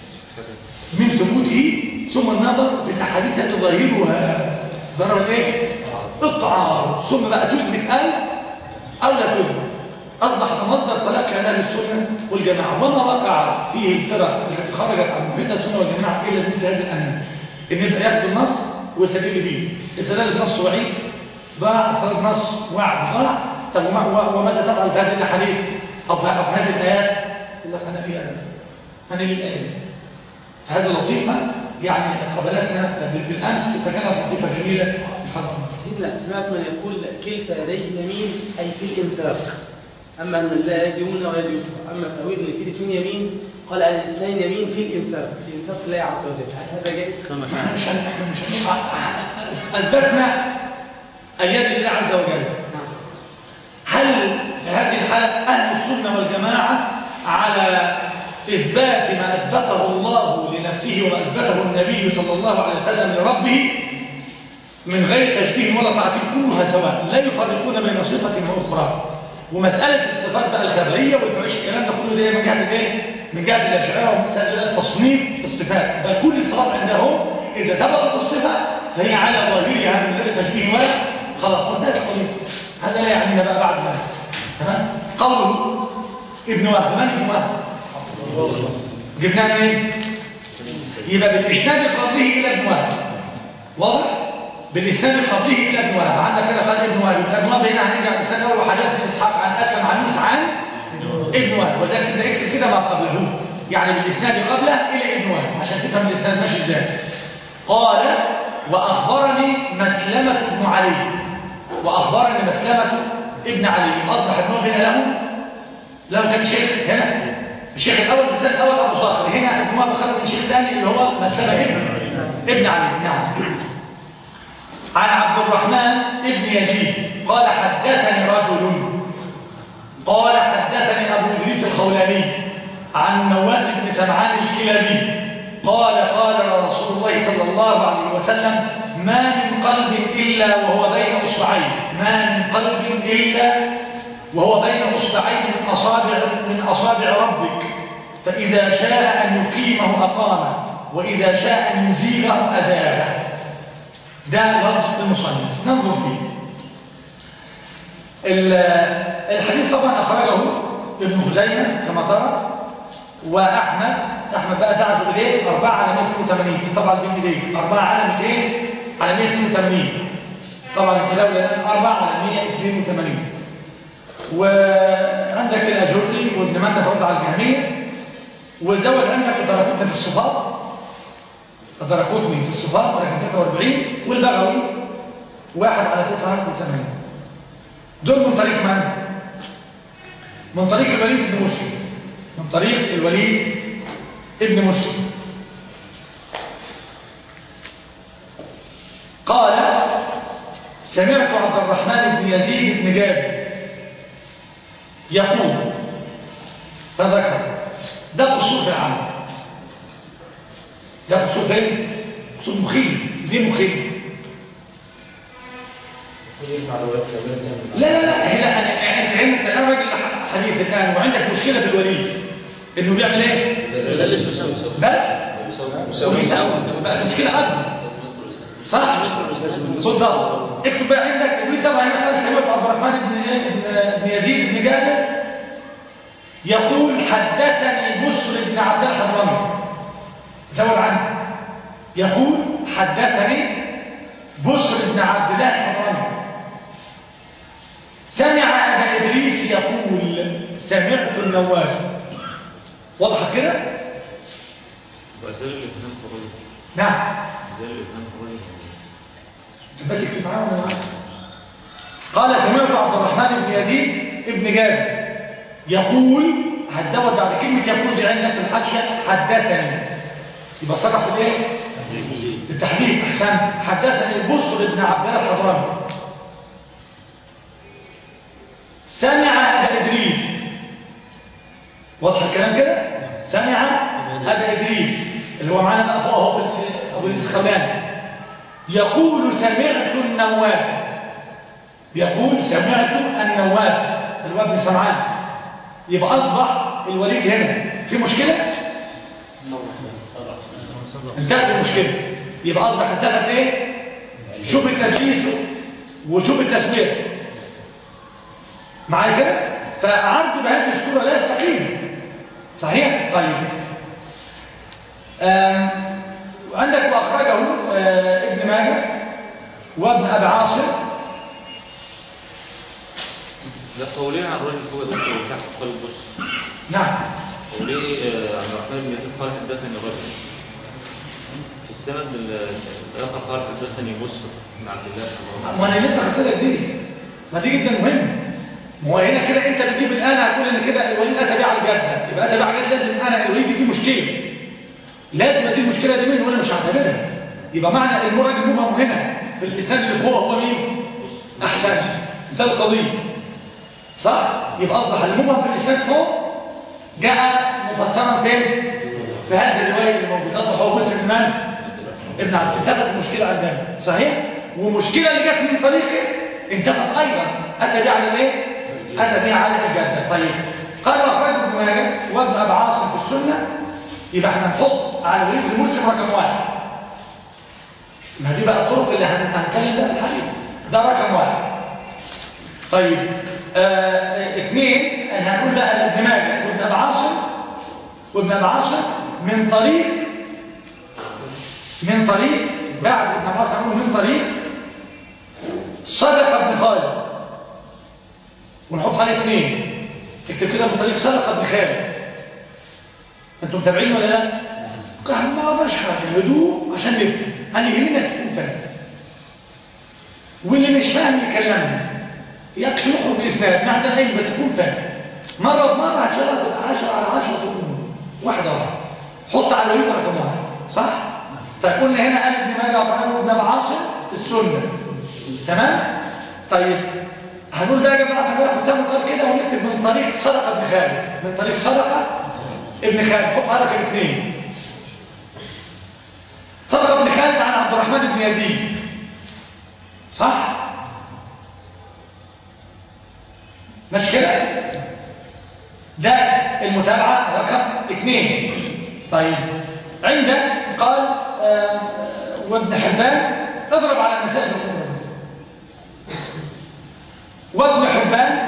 من ثبوته ثم النظر في الاحاديث التي تظاهرها ضرر الايه؟ التعارض ثم بقى تثبت ال او لا تثبت. اصبح مصدر تلقي عن اهل السنه والجماعه وما وقع فيه الفرق التي خرجت عن محيط السنه والجماعه الا مثل هذه الانواع ان يبقى ياخذ النص ويستدل به. استدلال النص وعيد ضاع، استدلال النص وعد ضاع. طب وماذا تفعل في هذه الاحاديث او في هذه الايات؟ يقول لك انا في انا انا لي الايه. هذا لطيفه يعني قبلتنا بالامس فكانت لطيفه جميله. سيدنا سمعت من يقول كلتا يديه يمين اي في الانفاق، اما ان لا يد يمنى ولا يد يسرى. اما تاويل ان في الاثنين يمين قال ان الاثنين يمين في الانفاق في انفاق الله عز وجل. هل هذا جائز؟ احنا مش احنا مش اثبتنا اليد لله عز وجل. هل في هذه الحالة أهل السنة والجماعة على إثبات ما أثبته الله لنفسه وما أثبته النبي صلى الله عليه وسلم لربه من غير تشبيه ولا تعطيل كلها سواء لا يفرقون بين صفة وأخرى؟ ومسألة الصفات بقى الخبرية والمعيش الكلام ده كله ده من جهة الايه؟ من جهة الأشاعرة ومسألة تصنيف الصفات. بل كل الصفات عندهم إذا ثبتت الصفة فهي على ظاهرها من غير تشبيه ولا خلاص وانتهت القضية. هذا لا يعنينا بقى بعد ما تمام. قوله ابن وهب، من ابن وهب؟ جبناه منين؟ يبقى بالاسناد قبله الى ابن وهب. واضح؟ بالاسناد قبله الى ابن وهب. عندك كده قال ابن وهب، ابن وهب هنا هنرجع للسنه الاول وحدثنا اسحاق عن اسلم عن موسى عن ابن وهب، وذلك انت اكتب كده ما قبله يعني بالاسناد قبله الى ابن وهب عشان تفهم الاسناد ماشي ازاي. قال واخبرني مسلمه بن علي، واخبرني مسلمه ابن علي، أصبح ابنه هنا له لو كان شيخ هنا الشيخ الأول بالذات الأول أبو صخر، هنا ابنه بخلق من شيخ ثاني اللي هو مسلمة ابن ابن علي. نعم. عن عبد الرحمن ابن يزيد قال حدثني رجل قال حدثني أبو إدريس الخولاني عن نواس بن سمعان الكلابي قال قال رسول الله صلى الله عليه وسلم ما من قلب إلا وهو بين أصبعين ما من قلب إلا وهو بين أصبعين من أصابع من أصابع ربك، فإذا شاء أن يقيمه أقامه وإذا شاء أن يزيغه أزاغه. ده لفظ المصنف. ننظر فيه. الحديث طبعا أخرجه ابن خزيمة كما ترى، وأحمد أحمد بقى تعرف إليه أربعة على مئة واثنين وثمانين طبعا بين إيديه أربعة على مئتين على مئة واثنين وثمانين طبعا الكلاوي أربعة على مئة واثنين وثمانين. وعندك الأجري وابن مندى فرد على الجهمية، وزود عندك الدرقوتني في الصفات الدرقوتني في الصفات رقم ثلاثة وأربعين، والبغوي واحد على تسعة وثمانين. دول من طريق من؟ من طريق الوليد بن مسلم من طريق الوليد ابن مسلم. قال سمعت عبد الرحمن بن يزيد بن جابر يقول، فذكر ده قصور في العمل، ده قصور فين؟ قصور مخيل. ليه مخيل؟ لا لا لا هنا أنا عندك الآن راجل حديث الآن وعندك مشكلة في الوليد إنه بيعمل إيه؟ بس ويساوي مشكلة أكبر صح؟ صدق. اكتب بقى عندك الوليد طبعا هنا قال سمعت عبد الرحمن بن يزيد بن جابر يقول حدثني بسر بن عبد الحضرمي، زود عنه يقول حدثني بسر بن عبد الله الحضرمي سمع أبا إدريس يقول سمعت النواس. واضح كده؟ وأزال الإبهام خرج. نعم أزال الإبهام خرج. بس اكتب معاه ولا معاه. قال سمعت عبد الرحمن بن يزيد ابن جابر يقول هتدور بعد كلمة يقول دي عندك في الحاشية حدثني، يبقى صرح بايه؟ بالتحديث. أحسن. حدثني بسر بن عبد الله الحضرمي سمع أبا إدريس. واضح الكلام كده؟ سمع أبا إدريس اللي هو معنا بقى فوق أبو إدريس الخولاني يقول سمعت النواس يقول سمعت النواس اللي هو ابن سمعان. يبقى أصبح الوليد هنا في مشكلة؟ انتهت المشكلة. يبقى أصبح انتهت إيه؟ شوف التنفيذ وشوف التسوير معايا كده؟ فعرض بهذه الصورة لا يستقيم. صحيح؟ طيب عندك وأخرجه ابن ماجه وابن أبي عاصم. لا قولين عن الرجل فوق تحت قلب بص. نعم. قولين عن الرحمن بن يزيد قال حدثني الرجل في السند الآخر قال حدثني بصر بن عبد الله. ما أنا لسه خدت دي ما دي جدا مهم. ما هو هنا كده انت بتجيب الآن هتقول ان كده الوليد اتى بيه على الجده، يبقى اتى بيه على الجده لازم انا الوليد فيه مشكله، لازم ادي المشكله دي منه وانا مش هعتبرها. يبقى معنى المراد المبهم هنا في الاسناد اللي فوق هو مين؟ احسن. ده القضيه صح؟ يبقى اصبح المبهم في الاسناد فوق جاء مفسرا فين؟ في هذه الروايه اللي موجوده. اصبح هو بسر بن من؟ ابن عبد. انتهت المشكله عندنا صحيح؟ والمشكله اللي جت من طريقه انتهت ايضا اتى بيه على الايه؟ أتى بها على الجدة. طيب قال أخرج ابن ماجه وابن أبي عاصم في السنة. يبقى احنا نحط على الوليد بن مسلم رقم واحد. ما دي بقى الطرق اللي هنتكلم ده في الحديث ده رقم واحد. طيب آه اثنين انا هنقول بقى ابن ماجه وابن أبي عاصم وابن أبي عاصم من طريق من طريق بعد ابن أبي عاصم من طريق صدق بن خالد، ونحط عليه اثنين. اكتب كده من طريق صدقه بن خالد. انتم متابعين ولا لا؟ قال ما اقدرش حاجه هدوء عشان نفهم. انا يهمنا تكون فاهم واللي مش فاهم يكلمني يكفي يخرج بإسناد ما عندنا علم بس تكون فاهم. مرة بمرة هتشغل عشرة على عشرة تكون واحدة واحدة. حط على الويت رقم واحد صح؟ فقلنا هنا قال ابن ماجه وابراهيم وابن عاصم السنة تمام؟ طيب هنقول بقى يا جماعة هناخد سهم قال كده ونكتب من طريق صدقة ابن خالد من طريق صدقة ابن خالد حط على رقم اثنين. صدقة ابن خالد عن عبد الرحمن بن يزيد صح؟ مش كده؟ ده المتابعة رقم اثنين. طيب عندك قال آه وابن حبان اضرب على المسائل وابن حبان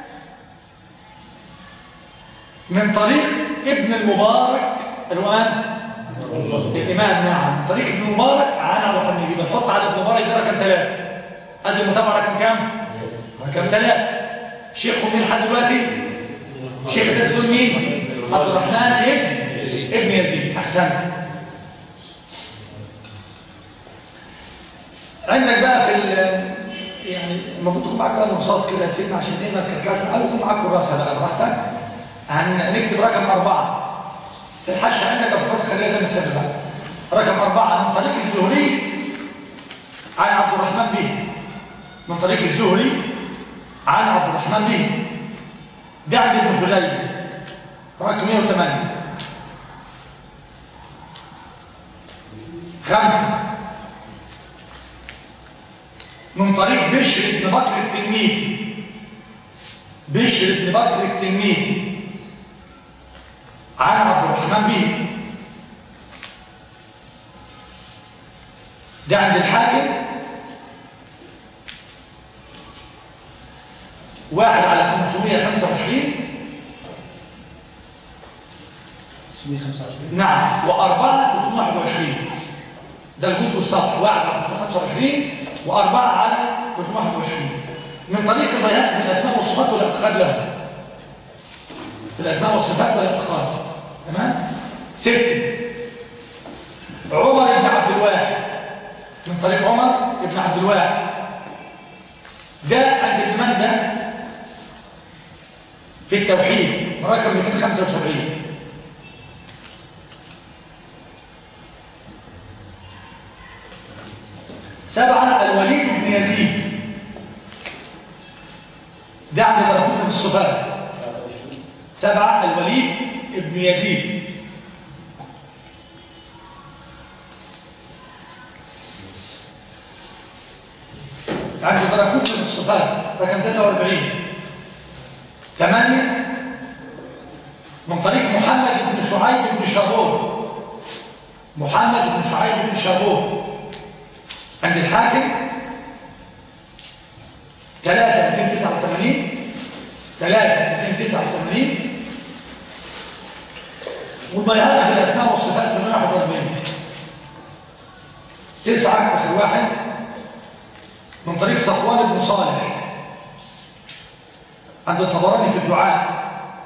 من طريق ابن المبارك الوان الإمام نعم من طريق ابن المبارك عن عبد الرحمن يبقى نحط على ابن المبارك ده رقم ثلاثة. ادي المتابعة رقم كام؟ رقم ثلاثة. شيخهم مين لحد دلوقتي؟ شيخ تدول مين؟ عبد الرحمن ابن ابن يزيد. احسن. عندك بقى في يعني المفروض تكون معاك قلم رصاص كده يا سيدنا عشان ايه ما تكركعش او يكون معاك كراسه بقى براحتك. هنكتب رقم أربعة في الحاشية عندك الرصاص خليها زي ما تحب بقى. رقم أربعة من طريق الزهري عن عبد الرحمن به من طريق الزهري عن عبد الرحمن به ده عند ابن خزيمة رقم مئة وثمانية. خمسة من طريق بشر بن بكر التلميذي بشر بن بكر التلميذي عن عبد الرحمن به ده عند الحاكم واحد على خمسمائة وخمسة وعشرين نعم وأربعة ثلاثمائة وواحد وعشرين ده الجزء السطح واحد على خمسة وعشرين وأربعة على ثلاثمائة وواحد وعشرين من طريق البيان في الأسماء والصفات والاعتقاد له في الأسماء والصفات والاعتقاد تمام. ستة عمر بن عبد الواحد من طريق عمر بن عبد الواحد ده عند الإمام ده في التوحيد رقم مئتين وخمسة وسبعين. سبعة الوليد بن يزيد ده عند درجته في الصفات. سبعة الوليد بن يزيد عند درجته في الصفات رقم ثلاثة وأربعين. ثمانية من طريق محمد بن شعيب بن شابور محمد بن شعيب بن شابور عند الحاكم ثلاثة مئتين وتسعة وثمانين ثلاثة مئتين وتسعة وثمانين والبيهقي في الأسماء والصفات ثمانية واحد وأربعين. تسعة آخر واحد من طريق صفوان بن صالح عند الطبراني في الدعاء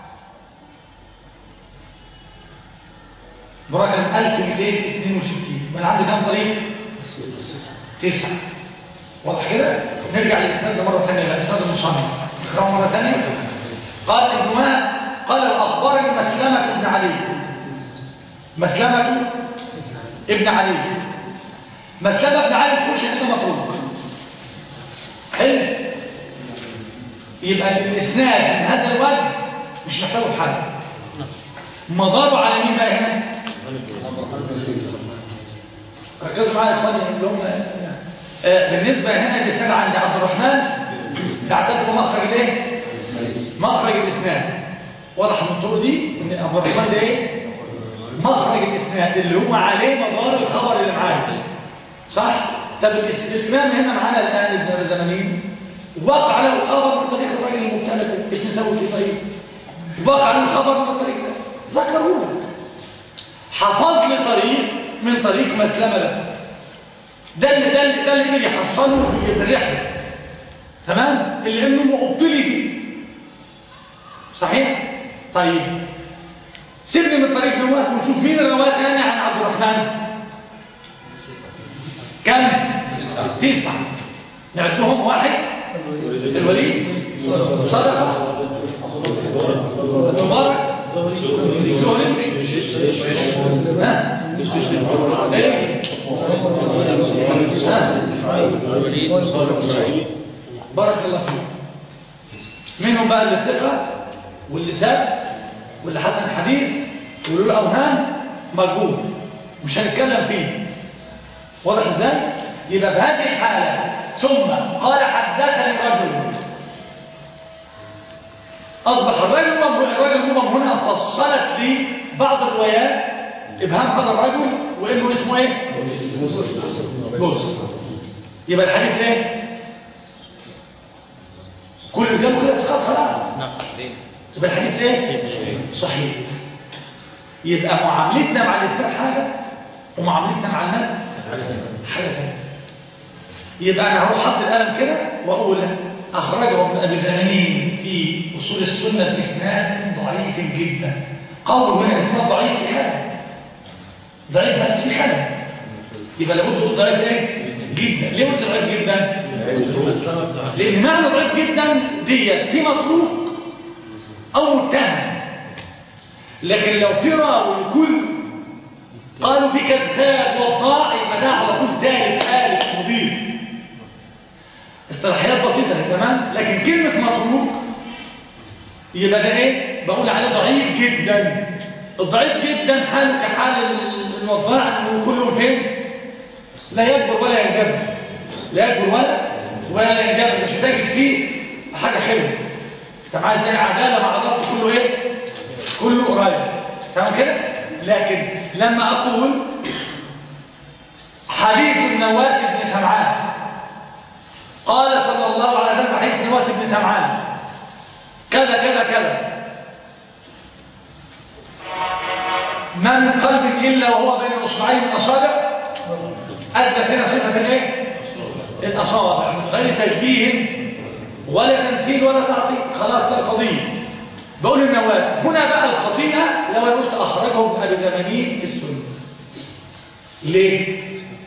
برقم ألف ومئتين واثنين وستين. من عندي كم طريق؟ تسعة. واضح كده؟ نرجع للإسناد مرة ثانية للإسناد المصنف نقرأه مرة ثانية. قال ابن وهب قال أخبرني مسلمة بن علي مسلمة ابن علي مسلمة بن علي تكونش كده مطروق حلو. يبقى الإسناد من هذا الوجه مش محتاج حاجة. مداره على مين بقى هنا؟ ركزوا معايا يا اخواني اللي هم بالنسبة هنا الإسناد عند عبد الرحمن تعتبره مخرج الايه؟ مخرج الإسناد. واضح من الطرق دي ان عبد الرحمن ده ايه؟ مخرج الإسناد اللي هو عليه مدار الخبر اللي معاه صح؟ طب الإمام هنا معانا الآن ابن زمانين وقع له الخبر من طريق الراجل المبتلى ايش نسوي في طريق وقع له الخبر من طريق ده ذكره لك حفظ لي طريق من طريق مسلمة له ده اللي ده اللي ده اللي بيحصله بالرحله تمام اللي انه مؤطلي فيه صحيح. طيب سيبني من طريق نواة ونشوف مين الرواة ثاني عن عبد الرحمن. كم؟ تسعة. نعدهم واحد الوليد صدقة مبارك زهري ها ايه بارك الله فيك. منهم بقى اللي ثقة واللي ساب واللي حسن حديث واللي له اوهام مجهول مش هنتكلم فيه. واضح ازاي؟ يبقى في هذه الحالة ثم قال حدثني رجل، أصبح الرجل الرجل مبهم هنا فصلت لي بعض الروايات إبهام هذا الرجل وإنه اسمه إيه؟ بص. يبقى الحديث إيه؟ كل الجنب كده اسقاط خلاص. يبقى الحديث إيه؟ صحيح. يبقى معاملتنا مع الإسناد حاجة ومعاملتنا مع المتن حاجة ثانية. يبقى أنا هروح حط القلم كده وأقول أخرجه ابن أبي زمانين في أصول السنة بإسناد ضعيف جدا. قول هنا إسناد ضعيف في خلل، ضعيف بس في خلل. يبقى لابد تقول ضعيف إيه؟ جدا. ليه قلت ضعيف جدا؟ لأن معنى ضعيف جدا دي في مطروق أو متهم. لكن لو في راوي كل قالوا في كذاب وضاع يبقى ده على طول ثالث ثالث مضيف. اصطلاحيات بسيطة تمام. لكن كلمة مطروق يبقى ده ايه؟ بقول عليه ضعيف جدا. الضعيف جدا حاله كحال الوضاع انه كله فين؟ لا يكبر ولا ينجبر، لا يكبر ولا ولا ينجبر. مش هتجد فيه حاجة حلوة. انت معايا زي عدالة مع ضبط كله ايه؟ كله قريب تمام كده. لكن لما اقول حديث النواس بن سمعان قال صلى الله عليه وسلم حديث النواس بن سمعان كذا كذا كذا، ما من قلب الا وهو بين اصبعين من اصابع، اثبت هنا صفه الايه؟ الاصابع من غير تشبيه ولا تمثيل ولا تعطيل. خلاص ده القضيه. بقول النواس هنا بقى الخطيئه لو انا قلت اخرجه ابن ابي زمانين في السنه. ليه؟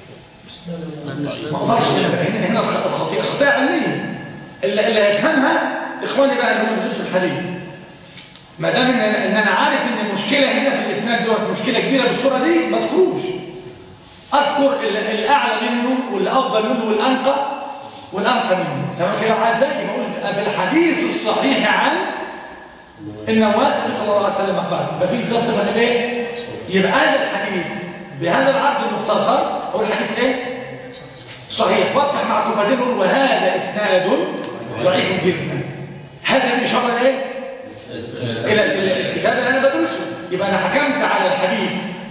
ما اقدرش هنا هنا الخطيئه خطيئه علميه اللي اللي هيفهمها اخواني بقى اللي هم في الحديث. ما دام ان ان انا عارف ان المشكله هنا في الاسناد دوت مشكله كبيره بالصوره دي ما اذكروش. اذكر الاعلى منه والافضل منه والانقى والانقى منه. تمام كده معايا ازاي؟ بقول في الحديث الصحيح عن النواس صلى الله عليه وسلم قال يبقى في صفه الايه؟ يبقى هذا الحديث بهذا العرض المختصر هو الحديث ايه؟ صحيح. وافتح مع كفتين وهذا اسناد ضعيف جدا. هذا الاشاره ايه؟ الى الكتاب اللي انا بدرسه. يبقى انا حكمت على الحديث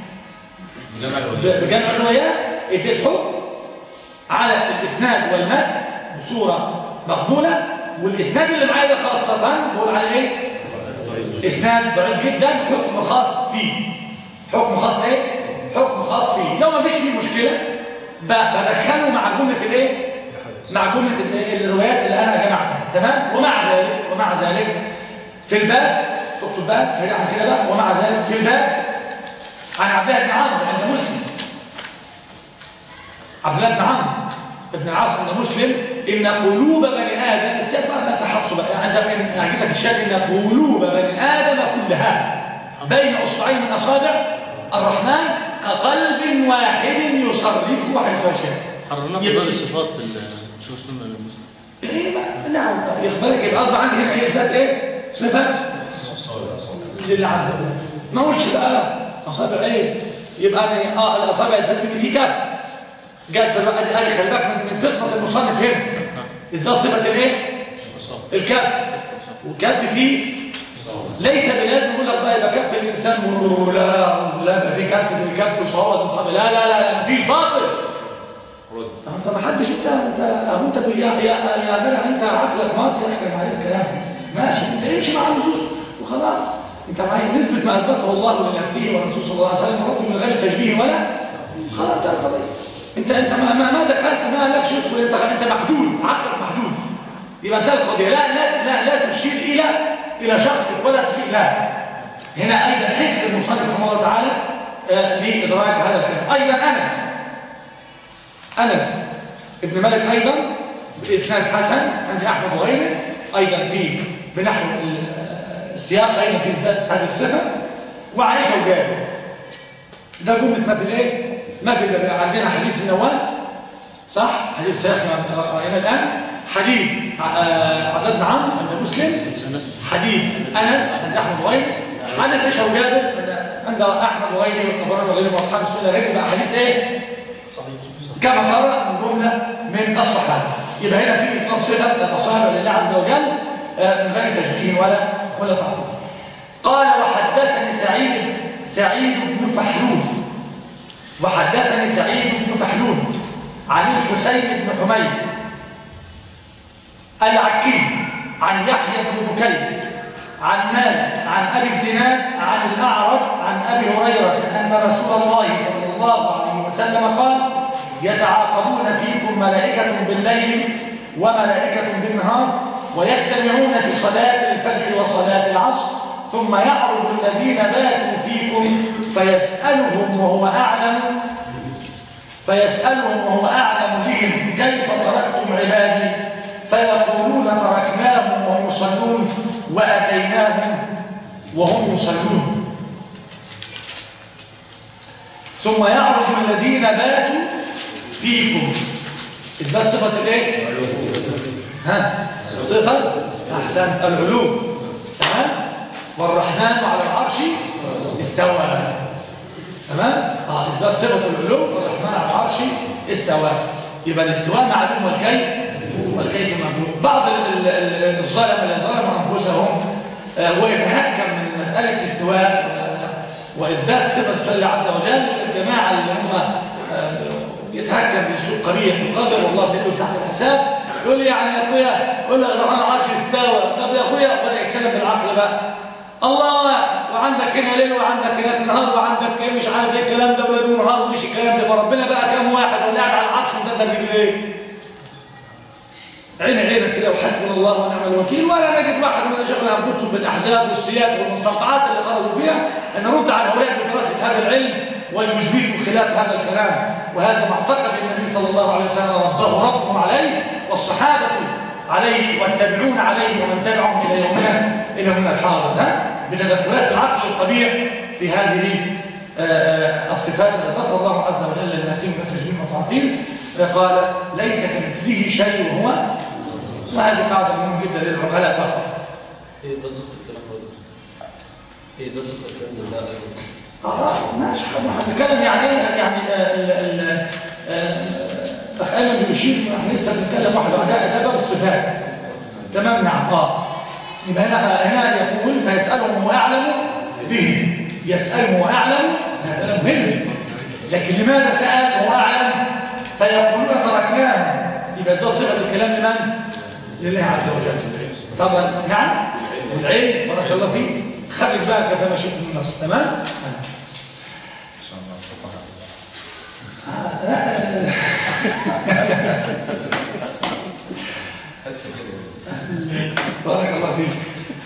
بجمع الروايات اديت حكم على الاسناد والمتن بصوره مقبوله، والاسناد اللي معايا ده خاصه بقول على ايه؟ اسناد ضعيف جدا حكم خاص فيه. حكم خاص ايه؟ حكم خاص فيه. لو ما فيش فيه مشكله بدخله مع جمله الايه؟ مع جمله الروايات اللي انا جمعتها. تمام. ومع ذلك ومع ذلك في الباب شفتوا الباب هرجع عن كده بقى. ومع ذلك في الباب عن عبد الله بن عمرو عند مسلم، عبد الله بن عمرو ابن العاص عند مسلم ان قلوب بني ادم السيف بقى ما تحفظوا بقى عندك عجبك الشاهد ان قلوب بني ادم كلها بين اصبعين من اصابع الرحمن كقلب واحد يصرفه حيث شاء. حررنا في باب الصفات في شو اسمه المسلم. ايه بقى؟ نعم يخبرك يبقى اصبح عندي هنا اثبات ايه؟ صفات لله عز وجل. ما قلتش بقى اصابع ايه؟ يبقى انا اه الاصابع الثلاث اللي في كف جت بقى ادي ادي خلي بالك من فطنه المصنف هنا. اثبات صفه الايه؟ الكف. والكف فيه ليس بلازم يقول لك بقى يبقى كف الانسان لا لا في كف في كف وصوابع وصوابع لا لا لا مفيش باطل. انت ما حدش انت انت اهو انت يا يا يا جدع انت عقلك ماضي يحكم عليك كلام ماشي. انت امشي مع النصوص وخلاص. انت معايا نثبت ما اثبته الله لنفسه ورسوله صلى الله عليه وسلم خلاص من غير تشبيه ولا خلاص ده خلاص. انت انت ما ما ما دخلت ما لكش اسم انت انت محدود عقلك محدود. يبقى انت القضيه لا لا لا لا تشير الى الى شخصك ولا تشير لا. هنا ايضا حكم المصنف رحمه الله تعالى آه لادراك هذا الكلام. ايضا انس انس ابن مالك ايضا بإسناد حسن عند أحمد وغيره أيضا في بنحو السياق أيضا في هذه الصفة، وعائشة وجابر. ده جملة مثل إيه؟ مثل عندنا حديث النواس صح؟ حديث سيخنا رأينا الآن، حديث عبد بن عمرو عند مسلم، حديث أنس عند أحمد وغيره، حديث عائشة وجابر عند أحمد وغيره والطبراني وغيره وأصحاب السنة غيره. بقى حديث إيه؟ كما ترى من جملة من الصحابة. يبقى هنا في إثبات صفة الصحابة لله عز وجل من غير تشبيه ولا ولا تعطيل. قال وحدثني سعيد سعيد بن فحلوف وحدثني سعيد بن فحلوف عن الحسين بن حميد العكي عن يحيى بن بكير عن مالك عن أبي الزناد عن الأعرج عن أبي هريرة أن رسول الله صلى الله عليه وسلم قال يتعاقبون فيكم ملائكة بالليل وملائكة بالنهار ويجتمعون في صلاة الفجر وصلاة العصر ثم يعرج الذين باتوا فيكم فيسألهم وهو أعلم فيسألهم وهو أعلم بهم كيف تركتم عبادي فيقولون تركناهم وهم يصلون وأتيناهم وهم يصلون ثم يعرج الذين باتوا فيكم. إثبات صفة الايه؟ ها؟ صفة أحسن العلو. تمام؟ والرحمن على العرش استوى. تمام؟ اه إثبات صفة العلو والرحمن على العرش استوى. يبقى الاستواء معلوم والكيف والكيف معلوم. بعض الظلم اللي ظلموا أنفسهم ويتهكم من مسألة الاستواء وإثبات صفة الله عز وجل. الجماعة اللي هم يتهكم بأسلوب قبيح وقدر والله سيده تحت الحساب، يقول لي يعني يا اخويا يقول لك الرحمن على العرش استوى. طب يا اخويا ولا يتكلم بالعقل بقى. الله وعندك هنا ليل وعندك هنا نهار وعندك مش عارف ايه الكلام ده ولا نهار ومش الكلام ده. فربنا بقى كام واحد ولا قاعد على العرش ومدد بالليل؟ عين عينك كده وحسبنا الله ونعم الوكيل. ولا نجد واحد من شغل انفسهم بالاحزاب والسياسه والمستنقعات اللي خرجوا فيها ان نرد على هؤلاء بدراسه هذا العلم ويثبتوا خلاف هذا الكلام. وهذا معتقد النبي صلى الله عليه وسلم ورسوله ربهم عليه والصحابه عليه والتابعون عليه ومن تبعهم الى يومنا الى يومنا الحاضر. ها بتدخلات العقل القبيح في هذه الصفات التي ذكر الله عز وجل للناس من تشبيه وتعطيل. قال ليس كمثله شيء وهو. وهذه قاعده مهمه جدا للعقلاء فقط. ايه ده صفه الكلام ده؟ ايه ده صفه الكلام ده؟ اه ماشي هنتكلم يعني ايه يعني اخ ايمن بيشير احنا لسه بنتكلم واحده واحده ده باب الصفات. تمام نعم اه يبقى هنا هنا يقول فيسالهم هو اعلم به. يسالهم هو اعلم هذا مهم. لكن لماذا سال هو اعلم فيقولون تركناه؟ يبقى ده صفه الكلام لمن؟ لله عز وجل. طبعا نعم والعلم بارك الله فيك. خليك بقى كما شئت من النص. تمام ان شاء الله فقط. بارك الله فيك.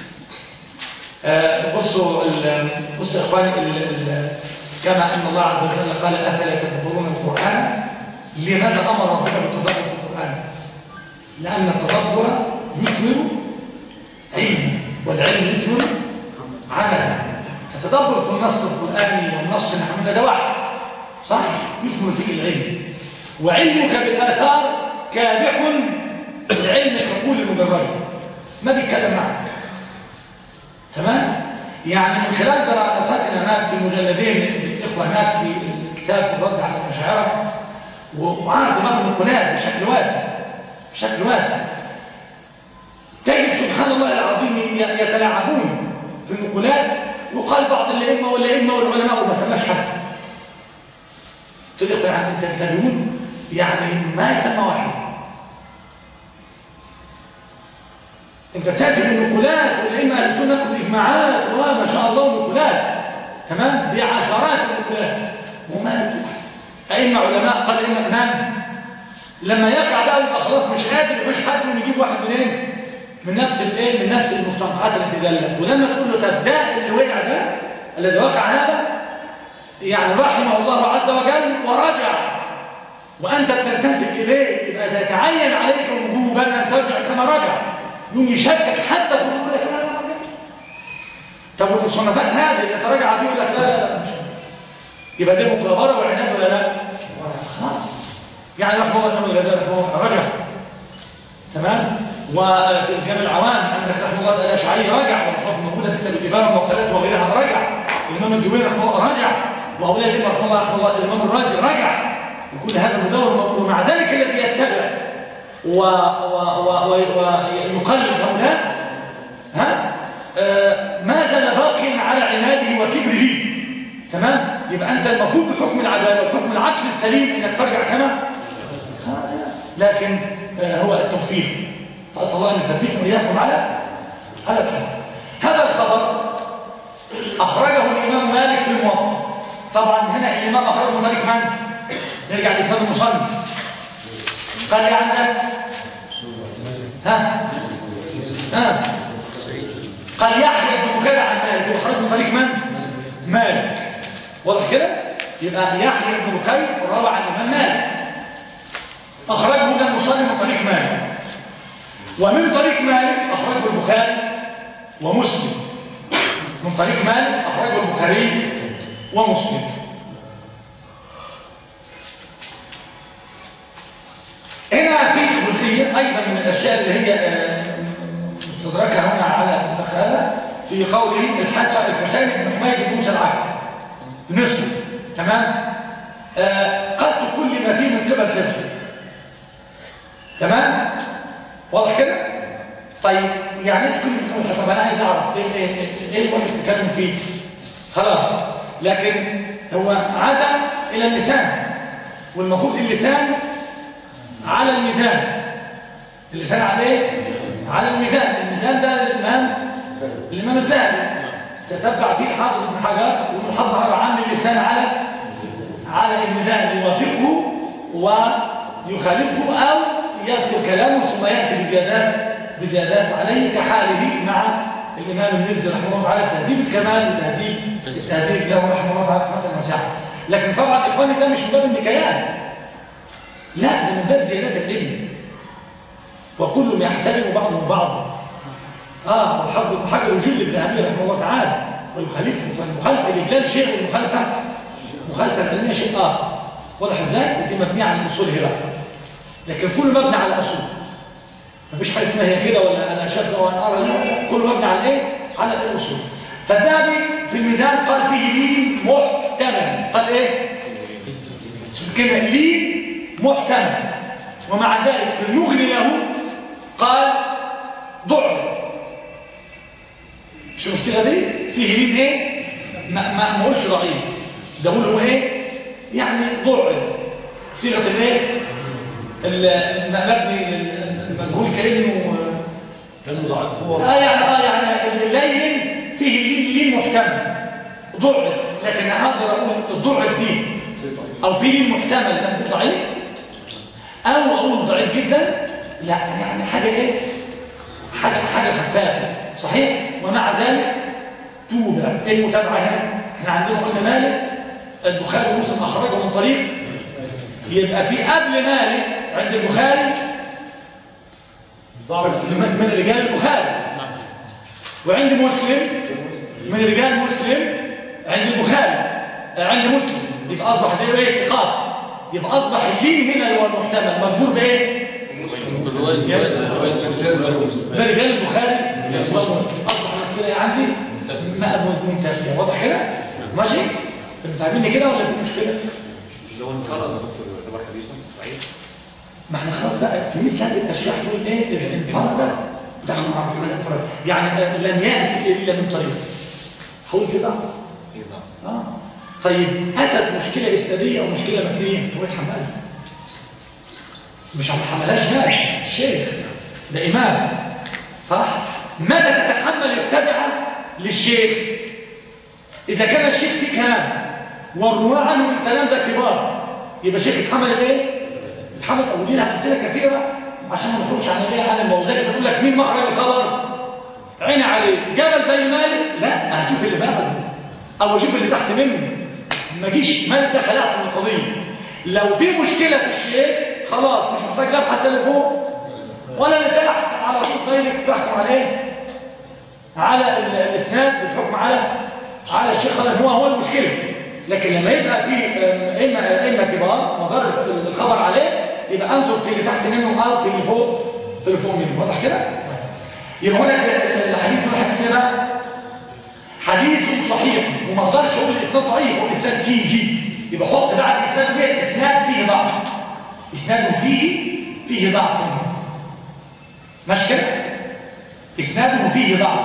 بصوا بصوا يا اخواني كما ان الله عز وجل قال افلا تدبرون القران. لماذا امر ربنا بالتدبر في القران؟ لان التدبر يثمر علما والعلم يثمر عملا. التدبر في النص القراني والنص الحمد ده واحد صح يثمر فيك العلم. وعلمك بالاثار كابح لعلم العقول المجرده ما بيتكلم معك. تمام يعني من خلال دراساتنا هناك في مجلدين الاخوه هناك في الكتاب في الرد على الاشاعره وعرض بعض النقولات بشكل واسع بشكل واسع تجد سبحان الله العظيم يتلاعبون في النقولات. وقال بعض الائمه والائمه والعلماء وما سماش حد. تقول يعني انت تنتبهون يعني ما يسمى واحد. انت تاتي بالنقولات والائمه اهل السنه بالاجماعات وما شاء الله نقولات تمام بعشرات النقولات وما ائمه علماء قال ائمه امام لما يقع بقى يبقى خلاص مش قادر مش حد يجيب واحد منين من نفس الايه من نفس المستنقعات التي دلت. ولما تقول له طب ده اللي وقع ده الذي وقع هذا يعني رحمه الله عز وجل ورجع وانت بتنتسب اليه يبقى تتعين عليك وجود وجوبا ان ترجع كما رجع، يوم يشكك حتى في يقول لك لا لا ما رجعش. طب والمصنفات هذه اللي تراجع فيه يقول لك لا لا لا مش يبقى دي مكابره وعناد ولا لا؟ خلاص. يعني رحمه الله الامام الغزالي رحمه الله رجع، تمام. وفي الجامع العوام عندك رحمه الله الاشعري رجع، والحكم موجوده في كتاب الابانه والمقالات وغيرها رجع، الامام الجويني رحمه الله رجع، وهؤلاء الائمه رحمه الله رحمه الله الامام الرازي رجع، وكل هذا مدور. ومع ذلك الذي يتبع ويقلد هؤلاء ها آه ما زال باقيا على عناده وكبره، تمام. يبقى انت المفروض بحكم العداله وحكم العقل السليم انك ترجع كما، لكن آه هو التوفيق. فاسال الله ان يثبتنا واياكم على على الحق. هذا الخبر اخرجه الامام مالك في الموطأ. طبعا هنا الامام اخرجه من طريق من؟ نرجع لإسناد المصنف. قال لي عندك ها ها قال يحيى بن بكير عن مالك، واخرجه من طريق من؟ مالك. واضح كده؟ يبقى يحيى بن بكير روى عن الامام مالك، اخرجه من المصنف من طريق مالك، ومن طريق مالك اخرجه البخاري ومسلم، من طريق مالك اخرجه البخاري ومسلم. هنا في جزئية أيضا من الأشياء اللي هي مستدركة هنا على المخالة في قوله الحسن الحسين بن حميد بن موسى العبد مصر، تمام. آه قلت كل ما فيه من قبل حفظه، تمام. واضح كده؟ طيب يعني كل ما فيه حفظه، أنا عايز أعرف إيه إيه إيه اللي ممكن تتكلم فيه، خلاص. لكن هو عزم إلى اللسان، والمفروض اللسان على الميزان. اللسان على ايه؟ على الميزان. الميزان ده الامام الامام الذهبي تتبع فيه حافظ ابن حجر، والمحافظ عن اللسان على على الميزان، يوافقه ويخالفه او يذكر كلامه ثم ياتي بزيادات بزيادات عليه، كحاله مع الامام المزي رحمه الله تعالى تهذيب الكمال وتهذيب التهذيب له رحمه الله تعالى رحمه واسعه. لكن طبعا اخواني ده مش من باب النكايات، لا، ده من باب زيادات العلم، وكلهم يحترم بعضهم بعضا. اه والحافظ ابن حجر يجل الذهبي رحمه الله تعالى ويخالفه، فالمخالفه الاجلال شيء والمخالفه مخالفه العلميه شيء اخر. واضح ازاي؟ دي مبنيه على الاصول هنا، لكن كله مبني على اصول. مفيش حاجه اسمها هي كده ولا انا شايف وانا ارى، لا، كله مبني على ايه؟ على الاصول. فالذهبي في الميزان قال فيه لين محتمل، قال ايه؟ كده لين محتمل، ومع ذلك في المغني له قال ضعف. شو المشكله دي؟ فيه لين ايه؟ ما ما ما قولش ضعيف، ده قوله ايه؟ يعني ضعف، صيغه الايه؟ المبني المجهول كانه كانه ضعيف. اه يعني اه يعني اللين فيه لين لين محتمل ضعف، لكن اقدر اقول الضعف دي او فيه لين محتمل ده ضعيف، او اقول ضعيف جدا، لا يعني حاجه ايه؟ حاجه حاجه خفافه، صحيح. ومع ذلك توبع. ايه المتابعه هنا؟ احنا عندنا قلنا مالك البخاري ومسلم اخرجه من طريق، يبقى في قبل مالك عند البخاري من رجال البخاري، وعند مسلم من رجال مسلم عند البخاري عند مسلم، يبقى اصبح ده ايه؟ ثقات. يبقى اصبح اللين هنا اللي هو المحتمل مجبور بايه؟ ده رجال البخاري اصبح المشكله عندي ممتاز. واضح كده؟ ماشي؟ انتوا فاهميني كده ولا في مشكله؟ لو انفرد دكتور يعتبر حديثا صحيح؟ ما احنا خلاص بقى في مثل هذه الاشياء تقول ايه؟ اذا انفرد دخل مع الانفراد، يعني لم ياتي الا من طريق. هقول كده؟ اه طيب اتت مشكله اسناديه او مشكله متنيه، هو يتحملها. مش ما حملهاش ماشي الشيخ ده امام، صح؟ متى تتحمل التبعه للشيخ؟ اذا كان الشيخ فيه كلام والرواه عنه الكلام ده كبار، يبقى الشيخ يتحمل ايه؟ يتحمل. او دي لها امثله كثيره عشان ما نخرجش عن الايه؟ عن الموضوع. بتقول لك مين مخرج الخبر؟ عيني عليه. جبل زي مالك، لا هشوف اللي بعده او اشوف اللي تحت منه، ما جيش ماده خلعت من القضيه. لو في مشكله في الشيخ خلاص مش محتاج ابحث اللي فوق ولا نزاع على صوت غيرك تحكم عليه على ال- الاسناد بالحكم على على الشيخ خالد، هو هو المشكله. لكن لما يبقى في ائمه ائمه كبار مضر الخبر عليه، يبقى انظر في اللي تحت منه او في اللي فوق في اللي فوق منه. واضح كده؟ يبقى هنا الحديث ده حديث ايه بقى؟ حديث صحيح، وما اقدرش اقول الاسناد ضعيف، هو الاسناد فيه، يبقى حط بعد الاسناد فيه اسناد فيه ضعف، اسناده فيه فيه ضعف، مش كده؟ اسناده فيه ضعف.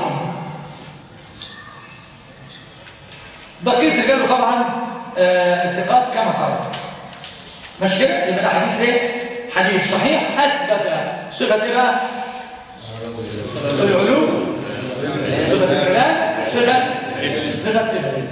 بقية رجاله طبعا الثقات كما قال، مش كده؟ يبقى الحديث ايه؟ حديث صحيح اثبت صفة ايه بقى؟ العلو، صفة الإعلان، صفة صفة الإبراهيم.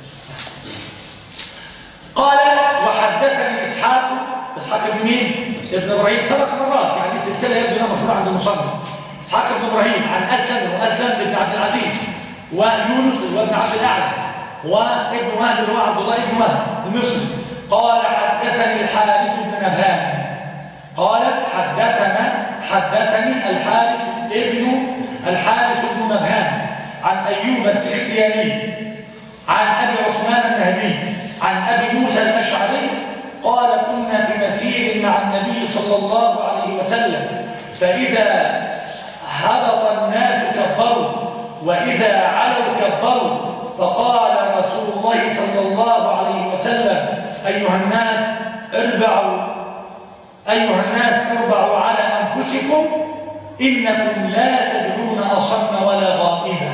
قال وحدثني إسحاق إسحاق بن مين؟ ابن إبراهيم، سبق مرات في حديث السلسلة يبدو أنها مشهورة عند المصنف. إسحاق بن إبراهيم عن أسلم وأسلم بن عبد العزيز ويونس وابن عبد الأعلى وابن وهب اللي هو عبد الله بن وهب المصري. قال حدثني الحارث بن نبهان قال حدثنا حدثني الحارث ابن الحارث بن نبهان عن أيوب السختياني عن أبي عثمان النهدي عن أبي موسى الأشعري قال كنا في مسير مع النبي صلى الله عليه وسلم، فإذا هبط الناس كبروا وإذا علوا كبروا، فقال رسول الله صلى الله عليه وسلم أيها الناس اربعوا أيها الناس اربعوا على أنفسكم إنكم لا تدعون أصم ولا غائبا.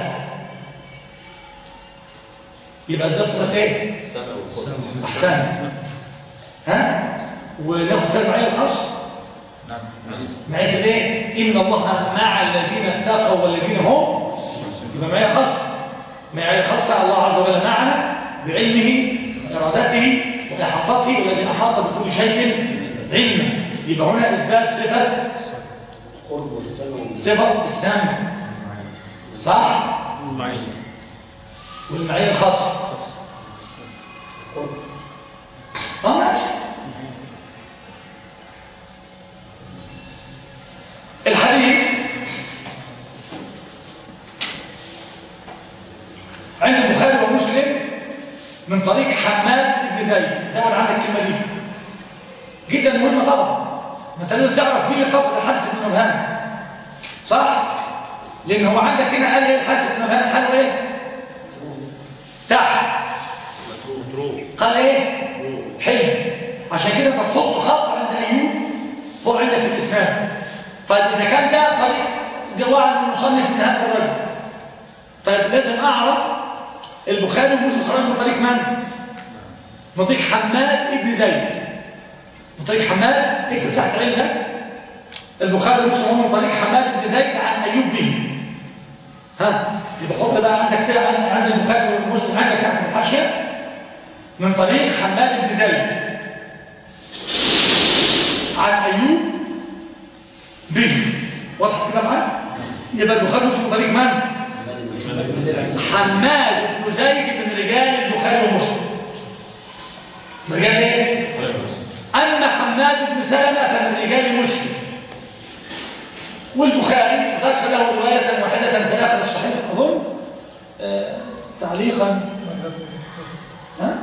يبقى ده قصة ايه؟ أحسن. ها؟ وناخد المعية الخاص؟ نعم. معية الايه؟ إن الله مع الذين اتقوا والذين هم، يبقى معية خاصة. معية خاصة الله عز وجل معنا بعلمه وإرادته وإحاطته، والذي أحاط بكل شيء علما. يبقى هنا إثبات صفة صفة السمع، صح؟ والمعية الخاصة اه ماشي. الحديث عند البخاري ومسلم من طريق حماد بن زيد. زود عندك الكلمة دي جدا مهمة طبعا، ما انت لازم تعرف مين طبق الحارث بن نبهان، صح؟ لأن هو عندك هنا قال ايه الحارث بن نبهان حاله ايه؟ تحت قال ايه؟ حلم. عشان كده انت تحط خط عند ايوب فوق عندك في الاسلام. طيب اذا كان ده طريق جواه المصنف من هذا الرجل، طيب لازم اعرف البخاري ومسلم خرج من طريق من؟ من طريق حماد بن زيد. من طريق حماد اكتب تحت عندك البخاري ومسلم من طريق حماد بن زيد عن ايوب به. ها يبقى حط بقى عندك كده عند البخاري ومسلم عندك تحت الحاشيه من طريق حماد بن زيد عن ايوب به. واضح كده معايا؟ يبقى البخاري ومسلم من طريق من؟ حماد بن زيد من رجال البخاري ومسلم. من رجال ايه؟ اما حماد بن سلمة فمن رجال مسلم. والبخاري ذكر له رواية واحدة في آخر الصحيح أظن آه تعليقا. ها؟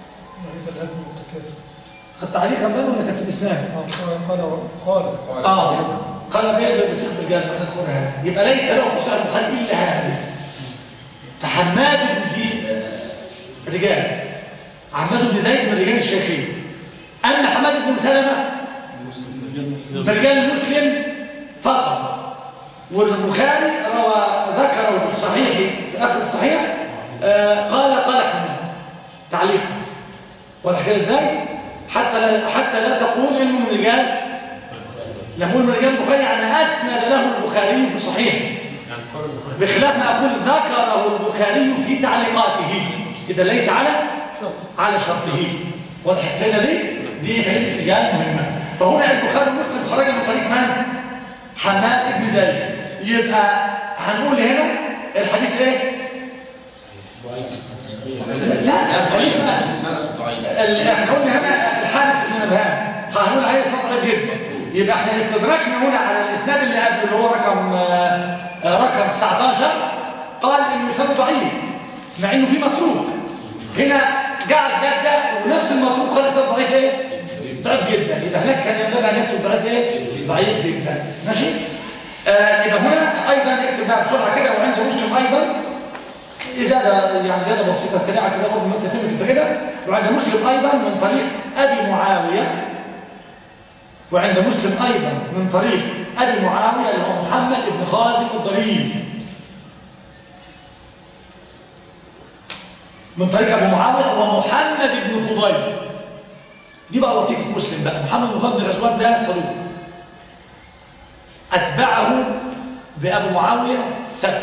خد تعليقا بقى ولا كان في الإسلام؟ قال قال آه قال بيه بصيغة الجامعة نذكرها. يبقى ليس له في البخاري إلا هذه. فحماد بن رجال حماد بن زيد من رجال الشيخين. أما حماد بن سلمة من رجال المسلم فقط. والبخاري روى ذكره في الصحيح في آخر الصحيح آه قال قال حماد تعليقا. والحكاية ازاي؟ حتى لا حتى لا تقول انه من رجال، لما اقول من رجال البخاري يعني اسند له البخاري في الصحيح، بخلاف ما اقول ذكره البخاري في تعليقاته، اذا ليس على على شرطه. والحكايه دي دي فائده رجال مهمه. فهنا البخاري ومسلم خرج من طريق من؟ حماد بن زيد. يبقى هنقول هنا الحديث ايه؟ لا الحديث احنا قلنا هنا الحارث بن نبهان هنقول عليه صدق جدا. يبقى احنا استدركنا هنا على الاسناد اللي قبله اللي هو رقم آه رقم تسعتاشر قال انه يسمى ضعيف مع انه في متروك. هنا جعل ده ده ونفس المتروك قال ده ضعيف ايه؟ ضعيف جدا. يبقى هناك كان ينبغي ان يكتب ضعيف ايه؟ ضعيف جدا. ماشي؟ آه يبقى هنا ايضا اكتب بقى بسرعه كده. وعند مسلم ايضا زياده يعني زياده بسيطه سريعه كده برضه ما تتم كده. وعند مسلم ايضا من طريق ابي معاويه وعند مسلم ايضا من طريق ابي معاويه اللي هو محمد بن خالد الضرير من طريق ابو معاويه ومحمد بن فضيل. دي بقى لطيفه مسلم بقى. محمد بن فضيل بن الغزوان ده صدوق اتبعه بابو معاويه ثبت.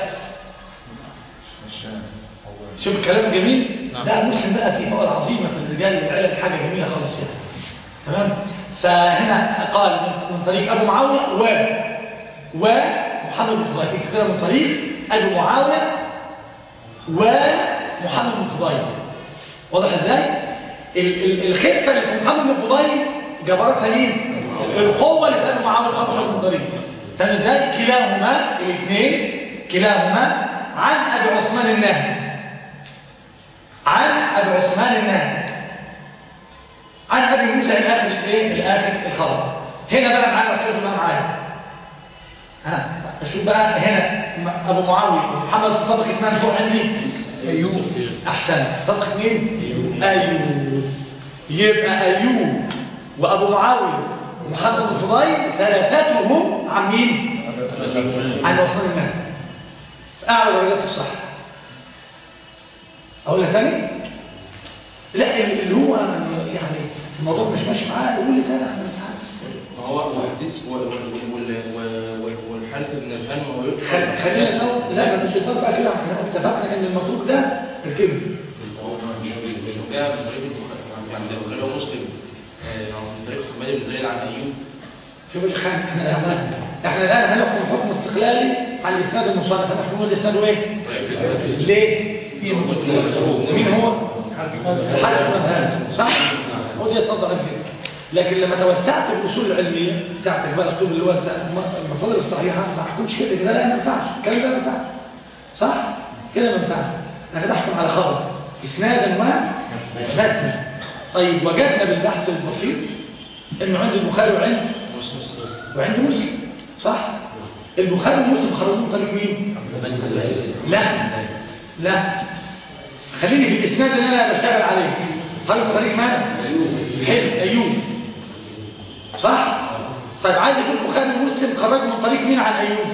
شوف الكلام الجميل. لا مسلم بقى فيه فوائد عظيمه في الرجال والعلم حاجه جميله خالص يعني. تمام. فهنا قال من طريق ابو معاويه و ومحمد بن فضيل. كده من طريق ابو معاويه ومحمد بن فضيل. واضح ازاي؟ الخفه اللي في محمد بن فضيل جبرتها مين؟ القوه اللي في ابو معاويه ومحمد بن فضيل. تمام ازاي؟ كلاهما الاثنين كلاهما عن ابي عثمان النهدي عن ابي عثمان النهدي عن ابي موسى الاخر الايه الاخر الخبر. هنا بقى معايا ركزوا بقى معايا. ها شوف بقى هنا ابو معاويه ومحمد صدق اثنين فوق عندي ايوب. احسن صدق اثنين ايوب. يبقى ايوب وابو معاويه ومحمد بن فضيل ثلاثتهم عن مين؟ عن عثمان النهدي. اعلى درجات الصح. اقول لك ثاني؟ لا اللي هو يعني الموضوع مش ماشي معاه يقول لي تاني احنا مش عارف. ما هو الحديث والحارث بن نجهان ما هو خلينا الاول لا ما مش بقى كده احنا اتفقنا ان المفروض ده تركيبه. جاء من طريق يعني البخاري ومسلم من طريق حماد بن زيد عن ايوب. شوف الخان احنا احنا الان هنحكم حكم استقلالي على الاسناد المصنف. هنحكم الاسناد ايه؟ ليه؟ مين هو؟ الحارث بن نجهان صح؟ هو دي اتفضل كده. لكن لما توسعت الاصول العلميه بتاعتك بقى الاسلوب اللي هو المصادر الصحيحه ما احكمش كده كده. لا ما ينفعش الكلام ده ما ينفعش صح؟ كده ما ينفعش. انا بحكم على خبر اسنادا ومتنا. طيب وجدنا بالبحث البسيط انه عند البخاري وعند وعند مسلم صح؟ البخاري ومسلم خرجوا من طريق مين؟ لا لا خليني في الاسناد اللي انا بشتغل عليه. خرجوا من طريق مين؟ حلو ايوب صح؟ طيب عايز اشوف البخاري ومسلم خرجوا من طريق مين عن ايوب؟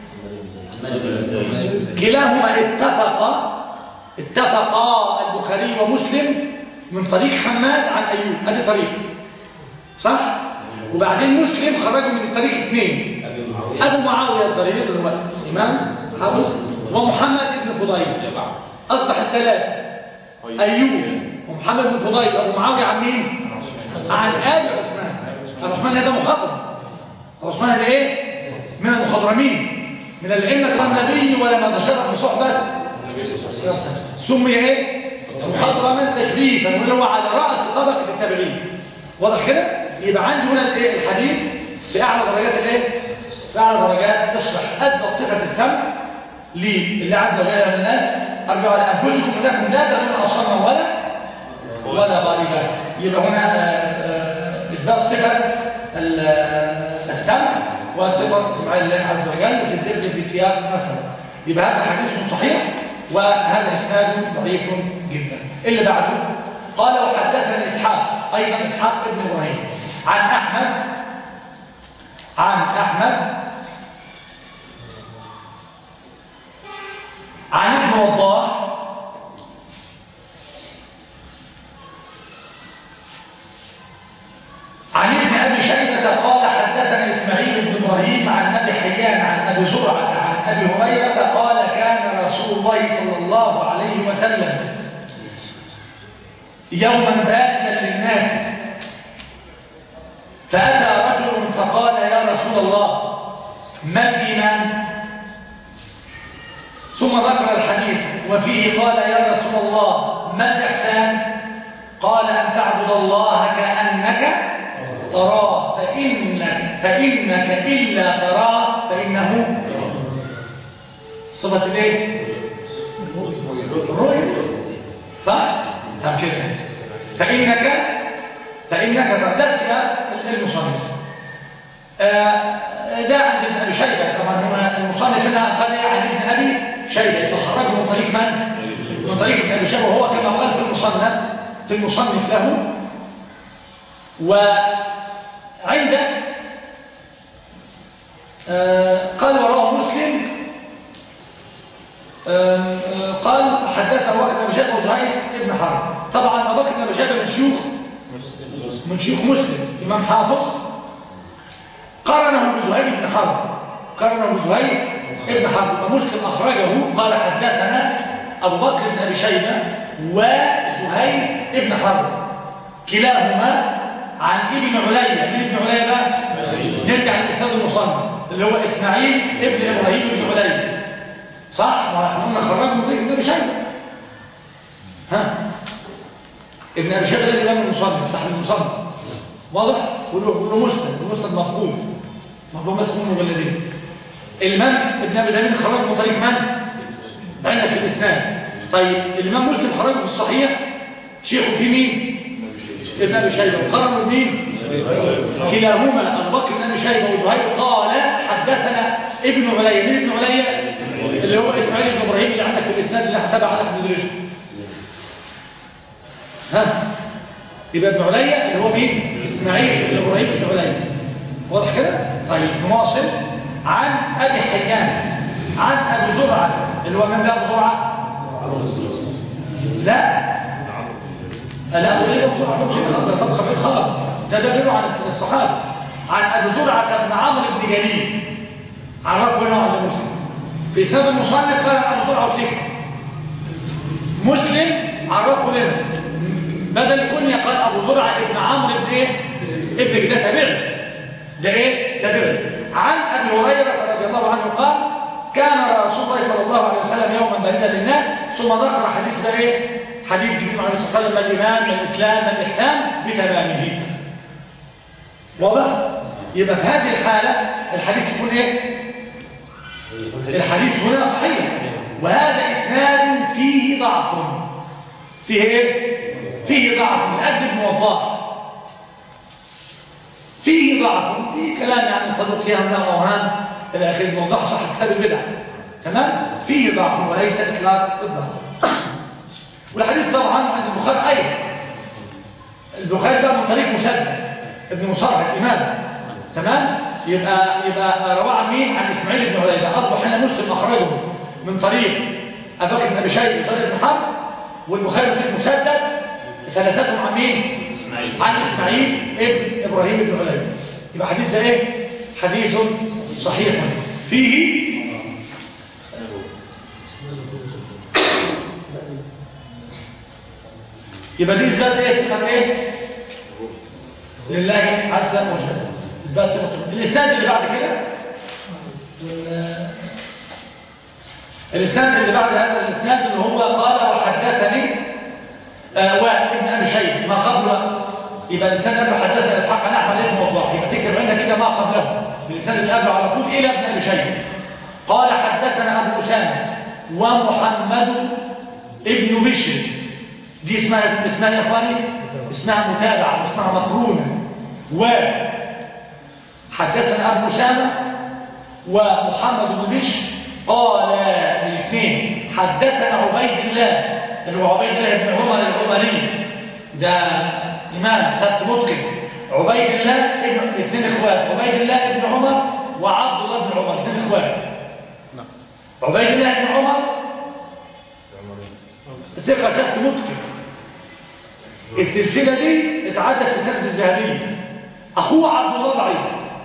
كلاهما اتفقا اتفقا البخاري ومسلم من طريق حماد عن ايوب. ادي طريق صح؟ وبعدين مسلم خرجوا من الطريق اثنين ابو معاويه الضرير اللي هو امام حافظ ومحمد بن فضيل. اصبح الثلاثه ايوب ومحمد بن فضيل ابو معاويه عن مين؟ عن ابي عثمان. ابو عثمان هذا مخضرم. ابو عثمان هذا ايه؟ من المخضرمين من العلم النبي ولما تشرف بصحبه سمي ايه؟ مخضرما تشريفا واللي هو على راس طبقه التابعين. واضح كده؟ يبقى عندي هنا الايه الحديث باعلى درجات الايه؟ باعلى درجات الصحه. ادى صفه السمع لله عز وجل من الناس. ارجعوا على انفسكم انكم لا ترون اصما ولا ولا غالبا. يبقى هنا اثبات صفه السمع وصفه سمع الله عز وجل في الذكر في سياق مثلا. يبقى هذا حديث صحيح وهذا اسناد ضعيف جدا. اللي بعده قال وحدثني اسحاق ايضا اسحاق ابن ابراهيم عن احمد عن احمد عن ابن وضاح عن ابن ابي شيبه قال حدثنا اسماعيل بن ابراهيم عن ابي حيان عن ابي زرعه عن ابي هريره قال كان رسول الله صلى الله عليه وسلم يوما باتا للناس فاتى رجل فقال يا رسول الله ما الايمان؟ ثم ذكر الحديث وفيه قال يا رسول الله ما الإحسان؟ قال أن تعبد الله كأنك تراه فإنك, فإنك إلا تراه فإنه صفة الايه؟ الرؤية صح؟ تم كده فإنك فإنك فردت المصنف ده عند ابن أبي شيبة. طبعا هو المصنف هنا قال عن ابن أبي شيبة تخرجه من طريق من؟ من طريق ابن أبي شيبة وهو كما قال في المصنف في المصنف له. وعنده قال ورواه مسلم قال حدثنا أبو بكر بن أبي شيبة وزهير بن حرب. طبعا أبو بكر بن أبي شيبة من شيوخ من شيوخ مسلم إمام حافظ قرنه بزهير بن حرب قرنه بزهير بن حرب فمسلم أخرجه قال حدثنا أبو بكر بن أبي شيبة وزهير بن حرب كلاهما عن ابن عليا. من ابن عليا بقى؟ نرجع للإسناد المصنف اللي هو إسماعيل ابن إبراهيم بن عليا صح؟ ونحن قلنا خرجه زي ابن أبي شيبة. ها ابن أبي شيبة ده الإمام المصنف صاحب المصنف واضح؟ وله مسند المسند مقبول مقبول بس من مجلدين. الإمام ابن أبي زمين خرجه من طريق من؟ عندك في الإسناد. طيب الإمام مسلم خرجه في الصحيح شيخه في مين؟ ابن أبي شيبة وقرنوا مين؟ كلاهما أبو بكر بن أبي شيبة وزهير قال حدثنا ابن عليا. من ابن عليا؟ اللي هو إسماعيل بن إبراهيم اللي عندك في الإسناد اللي هتابع على ابن دريش. ها يبقى ابن عليا اللي هو مين؟ إسماعيل بن إبراهيم بن عليا واضح كده؟ طيب نواصل. عن أبي حيان عن أبي زرعة اللي هو من ده أبو زرعة؟ لا لا أبو زرعة ده طبقة بيت خالص ده ده بيقولوا عن الصحابة. عن أبي زرعة بن عمرو بن جليل عرفه هنا عند مسلم في سبب المصنف قال أبو زرعة وسكت. مسلم عرفه لنا بدل الكنية قال أبو زرعة ابن عمرو بن إيه؟ ابن ده تابعي ده إيه؟ تابعي. عن أبي هريرة رضي الله عنه قال كان رسول الله صلى الله عليه وسلم يوما بارزا للناس ثم ذكر حديث ده إيه؟ حديث جبريل عليه الصلاة والسلام ما الإيمان ما الإسلام ما الإحسان بتمامه واضح؟ يبقى في هذه الحالة الحديث يكون إيه؟ الحديث هنا صحيح وهذا إسناد فيه ضعف. فيه إيه؟ فيه ضعف من أجل الموضح فيه ضعف فيه كلام يعني صدق فيها من الأوهام إلى آخر الموضح صح كتاب البدع تمام؟ فيه ضعف وليس إطلاق الضعف. والحديث طبعا عند البخاري أيضا البخاري ده من طريق مسدد ابن مصرح الإمام تمام؟ يبقى يبقى رواه عن مين؟ عن إسماعيل بن عليا. أصبح هنا مسلم أخرجه من طريق أبي بكر بن أبي شيبة وطريق بن حرب والبخاري في مسدد ثلاثتهم عن مين؟ عن إسماعيل ابن إبراهيم بن عليا. يبقى حديث ده إيه؟ حديث صحيح فيه يبقى دي إثبات إيه؟ اسمها إيه؟ لله عز وجل. إثبات صفة. الإسناد اللي بعد كده الإسناد اللي بعد هذا الإسناد اللي هو قال وحدثني آه وابن أبي شيبة ما قبله. يبقى الإسناد قبله حدثنا إسحاق عن أحمد بن وضاح. يبقى تكتب عندك كده ما قبله الإسناد اللي قبله على طول إلى ابن أبي شيبة قال حدثنا أبو أسامة ومحمد ابن بشر. دي اسمها اسمها يا اخواني اسمها متابعه اسمها مقرونه. وحدثنا ابو اسامه ومحمد بن بشر قال الاثنين حدثنا عبيد الله اللي هو عبيد الله بن عمر العمري ده امام ثبت متقن. عبيد الله ابن اثنين اخوات عبيد الله بن عمر وعبد الله بن عمر اثنين اخوات. عبيد الله بن عمر ثقه ثبت متقن. السلسلة دي اتعدت في السلسلة الذهبية. أخوه عبد الله ضعيف.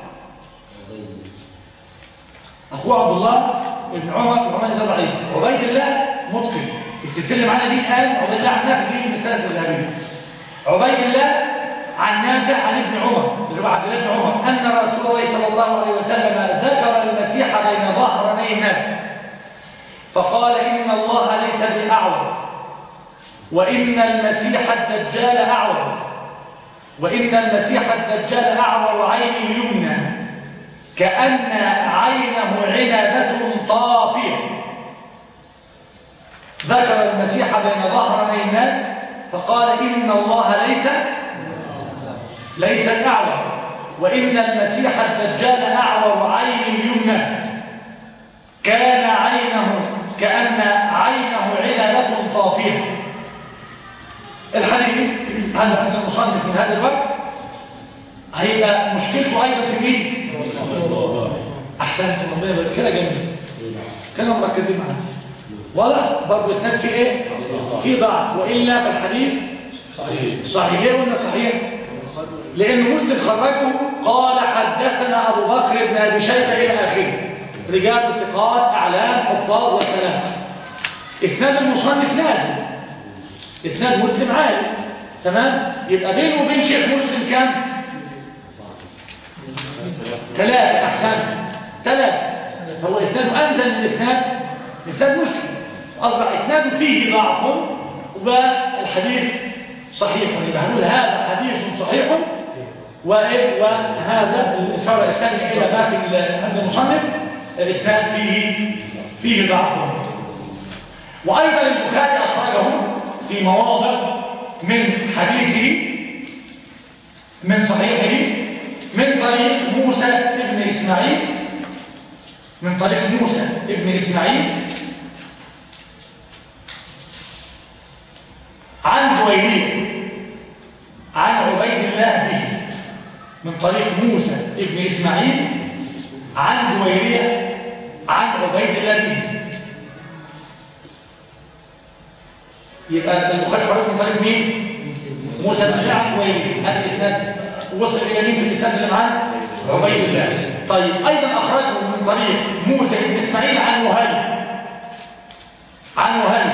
أخوه عبد الله بن عمر بن عمر ده ضعيف. عبيد الله متقن. السلسلة اللي معانا دي قال عبيد الله عن نافع دي من السلسلة الذهبية. عبيد الله عن نافع عن ابن عمر اللي هو عبد الله بن عمر أن رسول الله صلى الله عليه وسلم ذكر المسيح بين ظهراني الناس فقال إن الله ليس بأعور وإن المسيح الدجال أعور وإن المسيح الدجال أعور عين اليمنى كأن عينه عنبة طافية. ذكر المسيح بين ظهراني الناس فقال إن الله ليس ليس الأعور، وإن المسيح الدجال أعور عين اليمنى كان عينه كأن عينه عنبة طافية. الحديث هذا عند المصنف من هذا الوقت هيبقى مشكلته أيضا في مين؟ أحسنت ربنا يبارك كده جميل كانوا مركزين معانا ولا برضه اسناد في ايه؟ في ضعف، وإلا فالحديث صحيح. صحيح ليه قلنا صحيح؟ لأن مسلم خرجه قال حدثنا أبو بكر بن أبي شيبة إلى آخره، رجال ثقات أعلام حفاظ والسلام. إسناد المصنف نازل، إسناد مسلم عالي، تمام؟ يبقى بينه وبين شيخ مسلم كم؟ ثلاثة. أحسن ثلاثة. هو إسناد أنزل من إسناد إسناد مسلم، أصبح إسناد فيه ضعف والحديث صحيح. يبقى هنقول هذا حديث صحيح وهذا الإشارة الثانية إلى ما في عند المصنف الإسناد فيه فيه ضعف. وأيضا البخاري أخرجه في مواضع من حديثه من صحيحه من طريق موسى ابن إسماعيل من طريق موسى ابن إسماعيل عن جويرية عن عبيد الله به، من طريق موسى ابن إسماعيل عن جويرية عن عبيد الله به. يبقى البخاري خرج من طريق مين؟ موسى بن إسماعيل عن جويرية. هذا الإسناد وصل إلى مين في الإسناد اللي معانا؟ عبيد الله. طيب أيضا أخرجه من طريق موسى ابن إسماعيل عن وهيب عن وهيب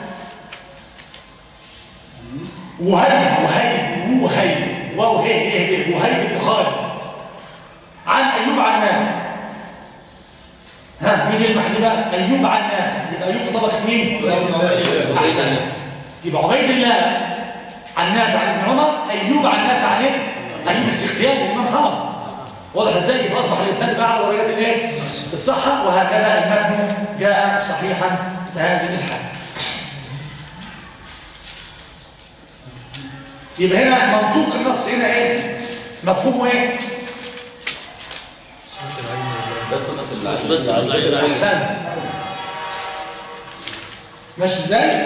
وهيب وهيب وهيب وهيب وهيب بن خالد عن أيوب عن نافع. ها مين المحجوبة؟ أيوب عن نافع. يبقى أيوب طبقة مين؟ أحسن. يبقى عبيد الله عن نافع عن ابن عمر، أيوب عن نافع عن ايه؟ أيوب السختياني الإمام حافظ. واضح ازاي؟ يبقى أصبح الإنسان بقى على درجات الايه؟ الصحة. وهكذا المتن جاء صحيحا بهذه الحالة. يبقى هنا منطوق النص هنا ايه؟ مفهومه ايه؟ احسنت. ماشي ازاي؟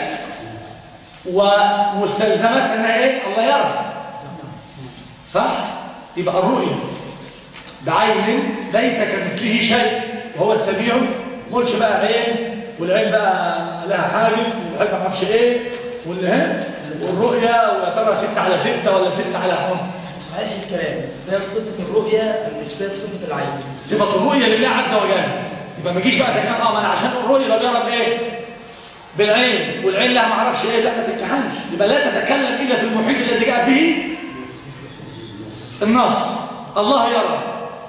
ومستلزمات انها ايه؟ الله يرى. صح؟ يبقى الرؤية بعين ليس كمثله شيء وهو السميع. ما قلش بقى عين والعين بقى لها حاجب والعين ما اعرفش ايه والها والرؤية ويا ترى ستة على ستة ولا ستة على خمسة. صحيح الكلام. إثبات صفة الرؤية أم إثبات صفة العين؟ صفة الرؤية لله عز وجل. يبقى ما تجيش بقى تكلم اه ما انا عشان الرؤية يبقى بيعرف ايه؟ بالعين والعين لها ما اعرفش ايه. لا ما تتكلمش. يبقى لا تتكلم الا في المحيط الذي جاء به النص. الله يرى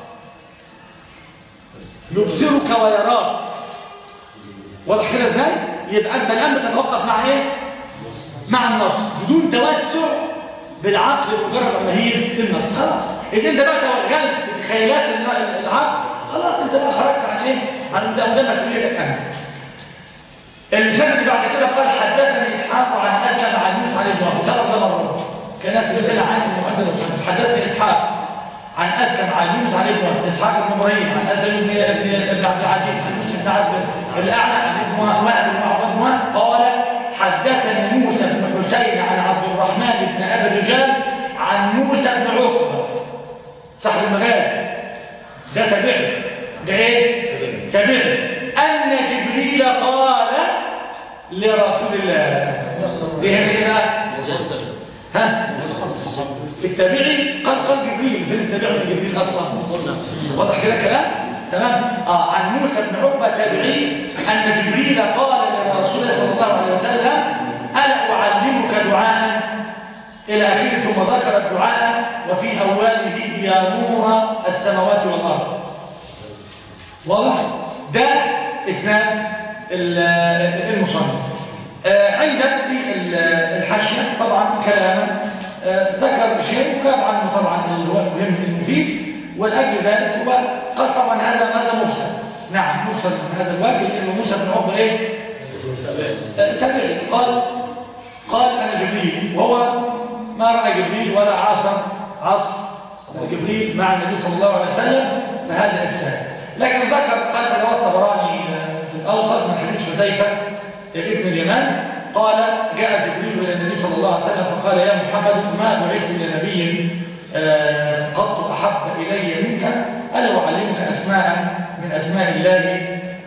يبصرك ويراك. واضح كده ازاي؟ يبقى انت الان بتتوقف مع ايه؟ مع النص بدون توسع بالعقل مجرد مهير النص. خلاص اذا انت بقى توغلت بخيالات العقل خلاص انت بقى خرجت عن ايه؟ عن ده مسؤوليتك انت. الانسان اللي بعد كده قال حدثني اسحاق عن اسلم عن موسى عن ابن ثلاث مرات كناس بيسال عن المحدث. حدثني اسحاق عن اسلم عن موسى عن ابن اسحاق بن ابراهيم عن اسلم بن ابن عبد العزيز عن موسى بن عبد الاعلى عن ابن وائل بن عبد قال حدثني موسى بن حسين عن عبد الرحمن بن ابي الرجال عن موسى بن عقبه صاحب المغازي. ده تابعي. ده ايه؟ تابعي. ان جبريل قال لرسول الله. دي هي بقى ها التابعي قال قال جبريل. فين التابعي من جبريل اصلا؟ واضح كده كلام تمام. اه عن موسى بن عقبه تابعي ان جبريل قال لرسول الله صلى الله عليه وسلم الا اعلمك دعاء الى اخره ثم ذكر الدعاء وفي اوله يا نور السماوات والارض. واضح؟ ده اسناد المصنف. عندك في الحاشيه طبعا كلام آه ذكر شيء وكاب عنه طبعا اللي هو المهم المفيد، والأجل ذلك هو قال طبعا هذا هذا مرسل. نعم مرسل من هذا الوجه، لأنه موسى بن عقبة إيه؟ آه تابعي. قال قال أنا جبريل، وهو ما رأى جبريل ولا عاصر عصر جبريل مع النبي صلى الله عليه وسلم فهذا إسلام. لكن ذكر قال رواه الطبراني في الأوسط من حديث حذيفة ابن اليمان قال جاء جبريل إلى النبي صلى الله عليه وسلم فقال يا محمد ما بعثت إلى نبي قط أحب إلي منك، ألا أعلمك أسماء من أسماء الله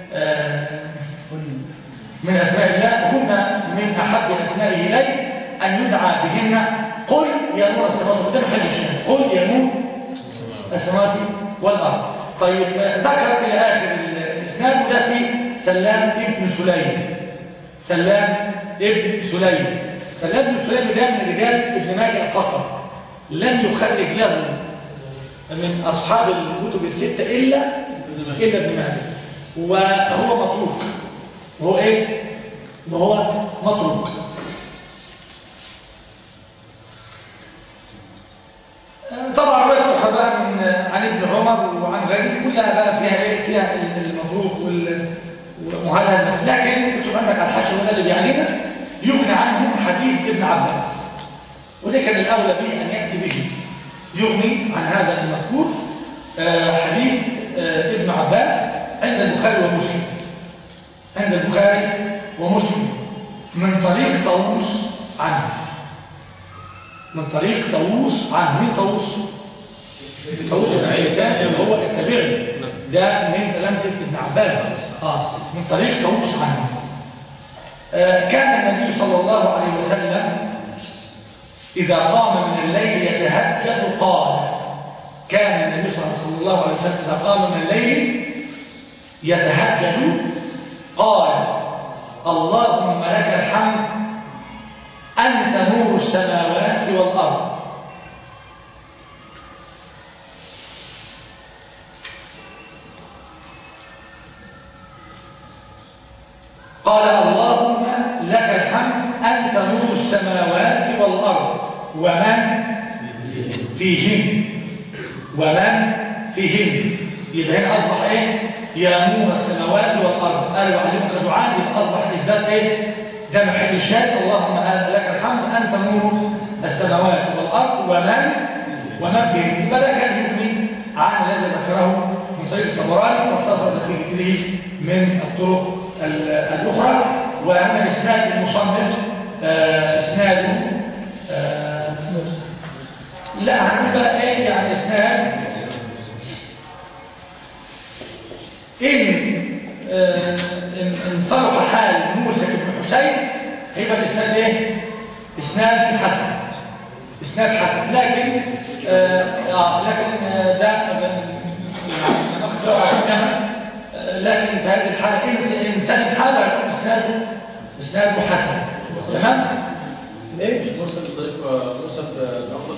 من أسماء الله هن من أحب أسمائه إلي أن يدعى بهن قل يا نور السماوات قدام حاجة الشام قل يا نور السماوات والأرض. طيب ذكر إلى آخر الإسناد وده في سلام ابن سليم. سلام ابن سليم سلام ابن سليم ده من رجال ابن ماجه فقط، لم يخرج له من أصحاب الكتب الستة إلا إلا ابن ماجه، وهو متروك. وهو إيه؟ وهو متروك. طبعا رواية أخرى بقى من عن ابن عمر وعن غيره كلها بقى فيها إيه؟ فيها المبروك ومهلها، لكن كتب عندك على الحاشية وده اللي بيعنينا يغني عنه حديث ابن عباس، وده كان الأولى به أن يأتي به. يغني عن هذا المذكور حديث ابن عباس عند البخاري ومسلم عند البخاري ومسلم من طريق طاووس عنه من طريق طاووس عنه مين طاووس؟ طاووس العيسان اللي هو التابعي ده من تلامذة ابن عباس آه. من طريق طاووس عنه. آه كان النبي صلى الله عليه وسلم إذا قام من الليل يتهجد قال كان النبي صلى الله عليه وسلم إذا قام من الليل يتهجد قال اللهم لك الحمد أنت نور السماوات والأرض قال اللهم لك الحمد أنت نور السماوات والأرض ومن فيهن ومن فيهن. يبقى هنا أصبح إيه؟ يا نور السماوات والأرض. قال وعلمك دعاء يبقى أصبح إثبات إيه؟ ده محل الشاهد اللهم لك الحمد أنت نور السماوات والأرض ومن ومن فيهن. يبقى ده كان يغني عن الذي ذكره من طريق الطبراني واستطرد في ذكره من الطرق الأخرى. وهنا إسناد المصنف إسناده آه لا هنبقى إيه يعني إسناد إن آه إن صلح حال موسى بن حسين هيبقى الإسناد إيه؟ إسناد حسن إسناد حسن. لكن آه لكن آه ده يعني لكن في هذه الحالة إن سلم حالة يكون إسناده إسناده حسن. تمام؟ ليه؟ مش مرسل بطريق موسى بأفضل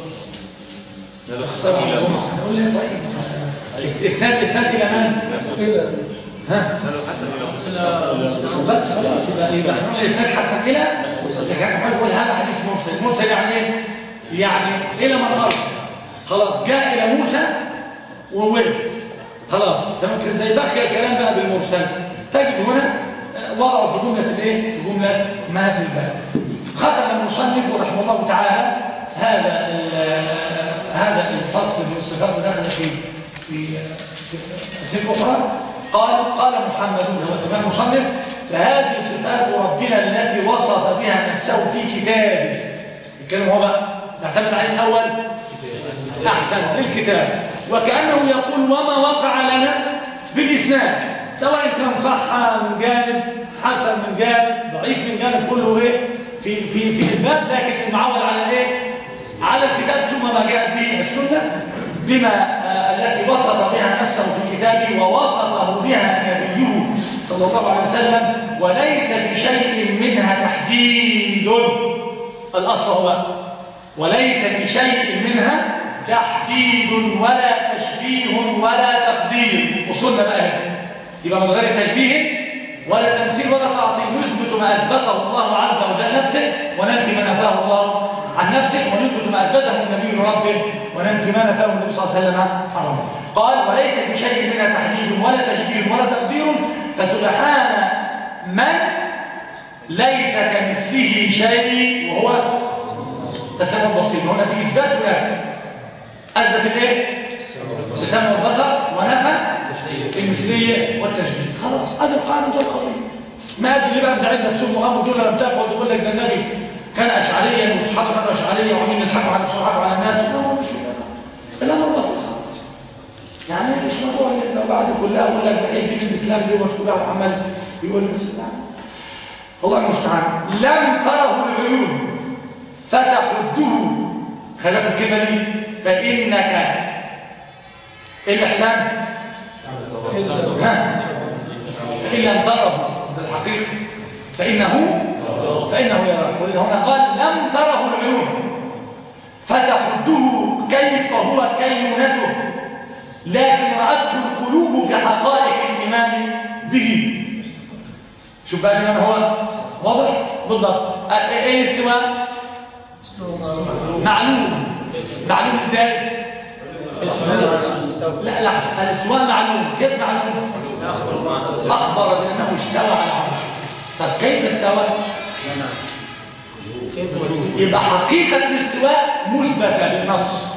نقول ليه طيب إسناد إسناد إلى من؟ ها؟ حسن بس خلاص يبقى يبقى نقول إسناد حسن إلى لكن احنا نقول هذا حديث مرسل. مرسل يعني إيه؟ يعني إلى من أرسل خلاص جاء إلى موسى وولد خلاص تمام كده. زي بقي الكلام بقى بالمرسل تجد هنا وضعوا في جملة الايه؟ في جملة ما في الباب. ختم المصنف رحمه الله تعالى هذا هذا الفصل من الصفات داخل في في في أخرى. قال قال محمد هو الإمام المصنف فهذه صفات ربنا التي وصف بها نفسه في كتابه. الكلام هو بقى نعتمد عليه الأول أحسن الكتاب، وكأنه يقول وما وقع لنا بالإسناد سواء كان صح من جانب حسن من جانب ضعيف من جانب كله ايه في في في الباب، لكن المعول على ايه؟ على الكتاب ثم ما جاءت به السنه بما آه التي وصف بها نفسه في كتابه ووصفه بها نبيه صلى الله عليه وسلم، وليس بشيء منها تحديد. الاصل هو وليس بشيء منها تحديد ولا تشبيه ولا تقدير. وصلنا بقى هنا يبقى من غير تشبيه ولا تمثيل ولا تعطيل، نثبت ما اثبته الله عز وجل نفسه وننفي ما نفاه الله عن نفسه، ونثبت ما أثبته النبي لربه وننفي ما نفاه النبي صلى الله عليه وسلم حرمه. قال وليس بشيء منها تحديد ولا تشبيه ولا تقدير فسبحان من ليس كمثله شيء وهو السميع البصير. هنا في إثبات ولا أثبت إيه؟ السمع والبصر ونفى المثلية والتشبيه. خلاص هذا القانون ده القضية. ما أدري بقى بزعلنا بسم وأمر دول لم تقعد وتقول لك ده النبي كان أشعريا وصحابه كانوا أشعريا وعمين يضحكوا على الصحابة وعلى الناس. لا هو مش كده. الأمر بسيط خالص. يعني مش موضوع لو بعد كلها أقول لك بحيث دين الإسلام اليوم كلها عمال يقول بس الله المستعان. لم تره العيون فتحده خلاف الكلمة دي فإنك الإحسان ها إن لم تره بالحقيقة فإنه فإنه يراك. هنا قال لم تره العيون فتحده كيف هو كينونته لكن رأته القلوب في حقائق الإيمان به. شوف بقى الإيمان هو واضح بالضبط. ايه الاستواء؟ معلوم. معلوم ازاي؟ لا لا الاستواء معلوم. كيف معلوم؟ اخبر بانه استوى على العرش. طب كيف استوى؟ يبقى حقيقة الاستواء مثبتة بالنص.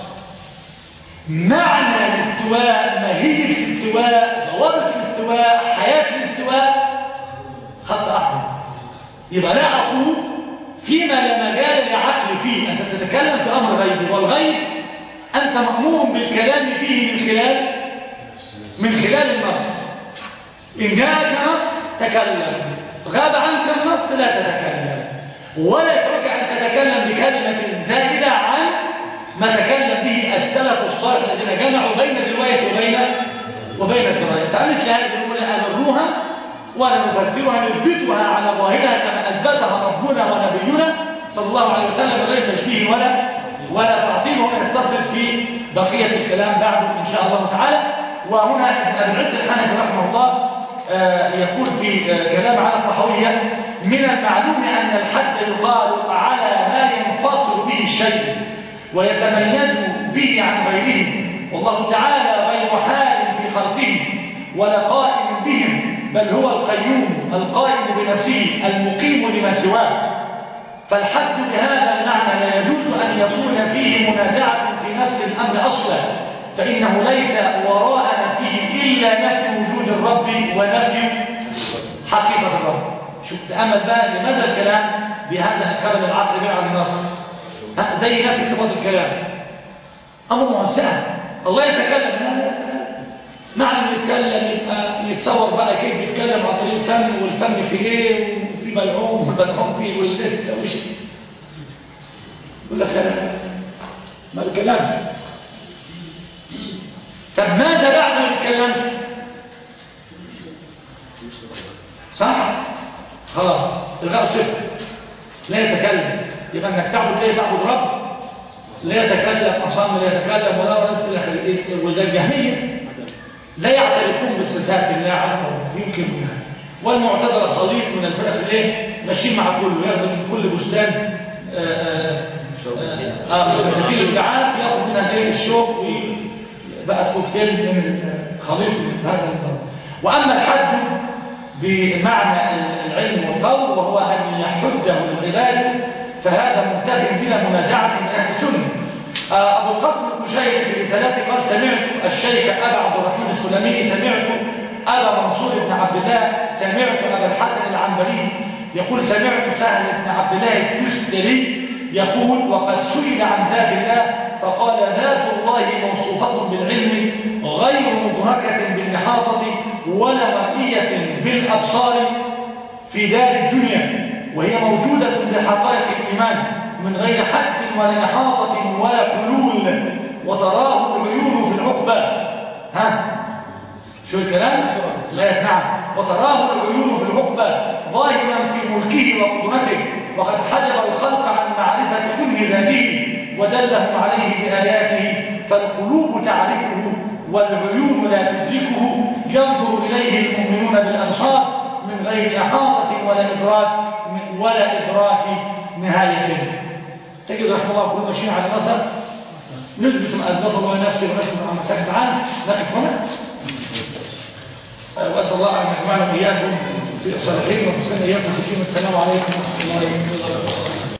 معنى الاستواء، ماهية الاستواء، ضوابط الاستواء، حياة الاستواء خط احمر. يبقى لا اقول فيما لا مجال لعقل فيه. انت تتكلم في امر غيبي، والغيب انت مأمور بالكلام فيه من خلال من خلال النص. ان جاءك نص تكلم، غاب عنك النص لا تتكلم، ولا يترك ان تتكلم بكلمة زائدة عن ما تكلم به السلف الصالح الذين جمعوا بين الرواية وبين وبين الدراية. فمثل هذه الأمور أمروها ونفسرها نثبتها على ظاهرها كما أثبتها ربنا ونبينا صلى الله عليه وسلم بغير تشبيه ولا ولا تعطيل. وهنا نستطرد في بقية الكلام بعد إن شاء الله تعالى. وهنا ابن العز الحنفي رحمه الله يقول في كلام على الصحوية من المعلوم أن الحد يقال على ما ينفصل به الشيء ويتميز به عن غيره، والله تعالى غير حال في خلقه ولا قائم بهم، بل هو القيوم القائم بنفسه المقيم لما سواه. فالحد بهذا المعنى لا يجوز أن يكون فيه منازعة في نفس الأمر أصلا، فإنه ليس وراءنا فيه إلا نفي وجود الرب ونفي حقيقة الرب. شوف تأمل بقى لماذا الكلام بهذا الكلام العقل بين عن النص زي نفي صفات الكلام أمر موسع. الله يتكلم لا لا يتكلم معنى يتكلم يبقى يتصور بقى كيف يتكلم عن طريق الفم، والفم في ايه وفي بلعوم والبلعوم فيه واللسه وش يقول لك لا ما بيتكلمش. طب ماذا بعد ما بيتكلمش؟ صح خلاص الغاء صفر لا يتكلم. يبقى انك تعبد ايه؟ تعبد رب لا يتكلم، اصم لا يتكلم ولا رد الى اخره. وده الجهميه لا يعترفون بصفات الله عز وجل يمكن منها، والمعتزله خليط من الفرق الايه ماشيين مع كله، ياخذ من كل بستان بساتين الدعاء ياخذ منها ايه الشوك وبقى كوكتيل من خليط من هذا النظام. واما الحد بمعنى العلم والقول وهو ان يحده العباد فهذا منتهي بلا منازعه من اهل السنه. أبو القاسم الكشيري في رسالته قال سمعت الشيخ أبا عبد الرحمن السلمي، سمعت أبا منصور بن عبد الله، سمعت أبا الحسن العنبري يقول سمعت سهل بن عبد الله التستري يقول وقد سئل عن ذات الله فقال ذات الله موصوفة بالعلم غير مدركة بالإحاطة ولا مرئية بالأبصار في دار الدنيا، وهي موجودة بحقائق الإيمان من غير حد ولا إحاطة ولا حلول، وتراه العيون في العقبة. ها شو الكلام؟ لا نعم. وتراه العيون في العقبة ظاهرا في ملكه وقدرته، وقد حجب الخلق عن معرفة كل ذاته ودلهم عليه بآياته، فالقلوب تعرفه والعيون لا تدركه، ينظر إليه المؤمنون بالأبصار من غير إحاطة ولا إدراك ولا إدراك نهايته. تجد رحمه الله كل ماشيين على نظر نثبت ما اثبت الله نفسه ونثبت ما سكت عنه. نقف هنا. واسال الله ان يجمعنا واياكم في الصالحين وفي السنه اياكم في السنه. السلام عليكم ورحمه الله وبركاته.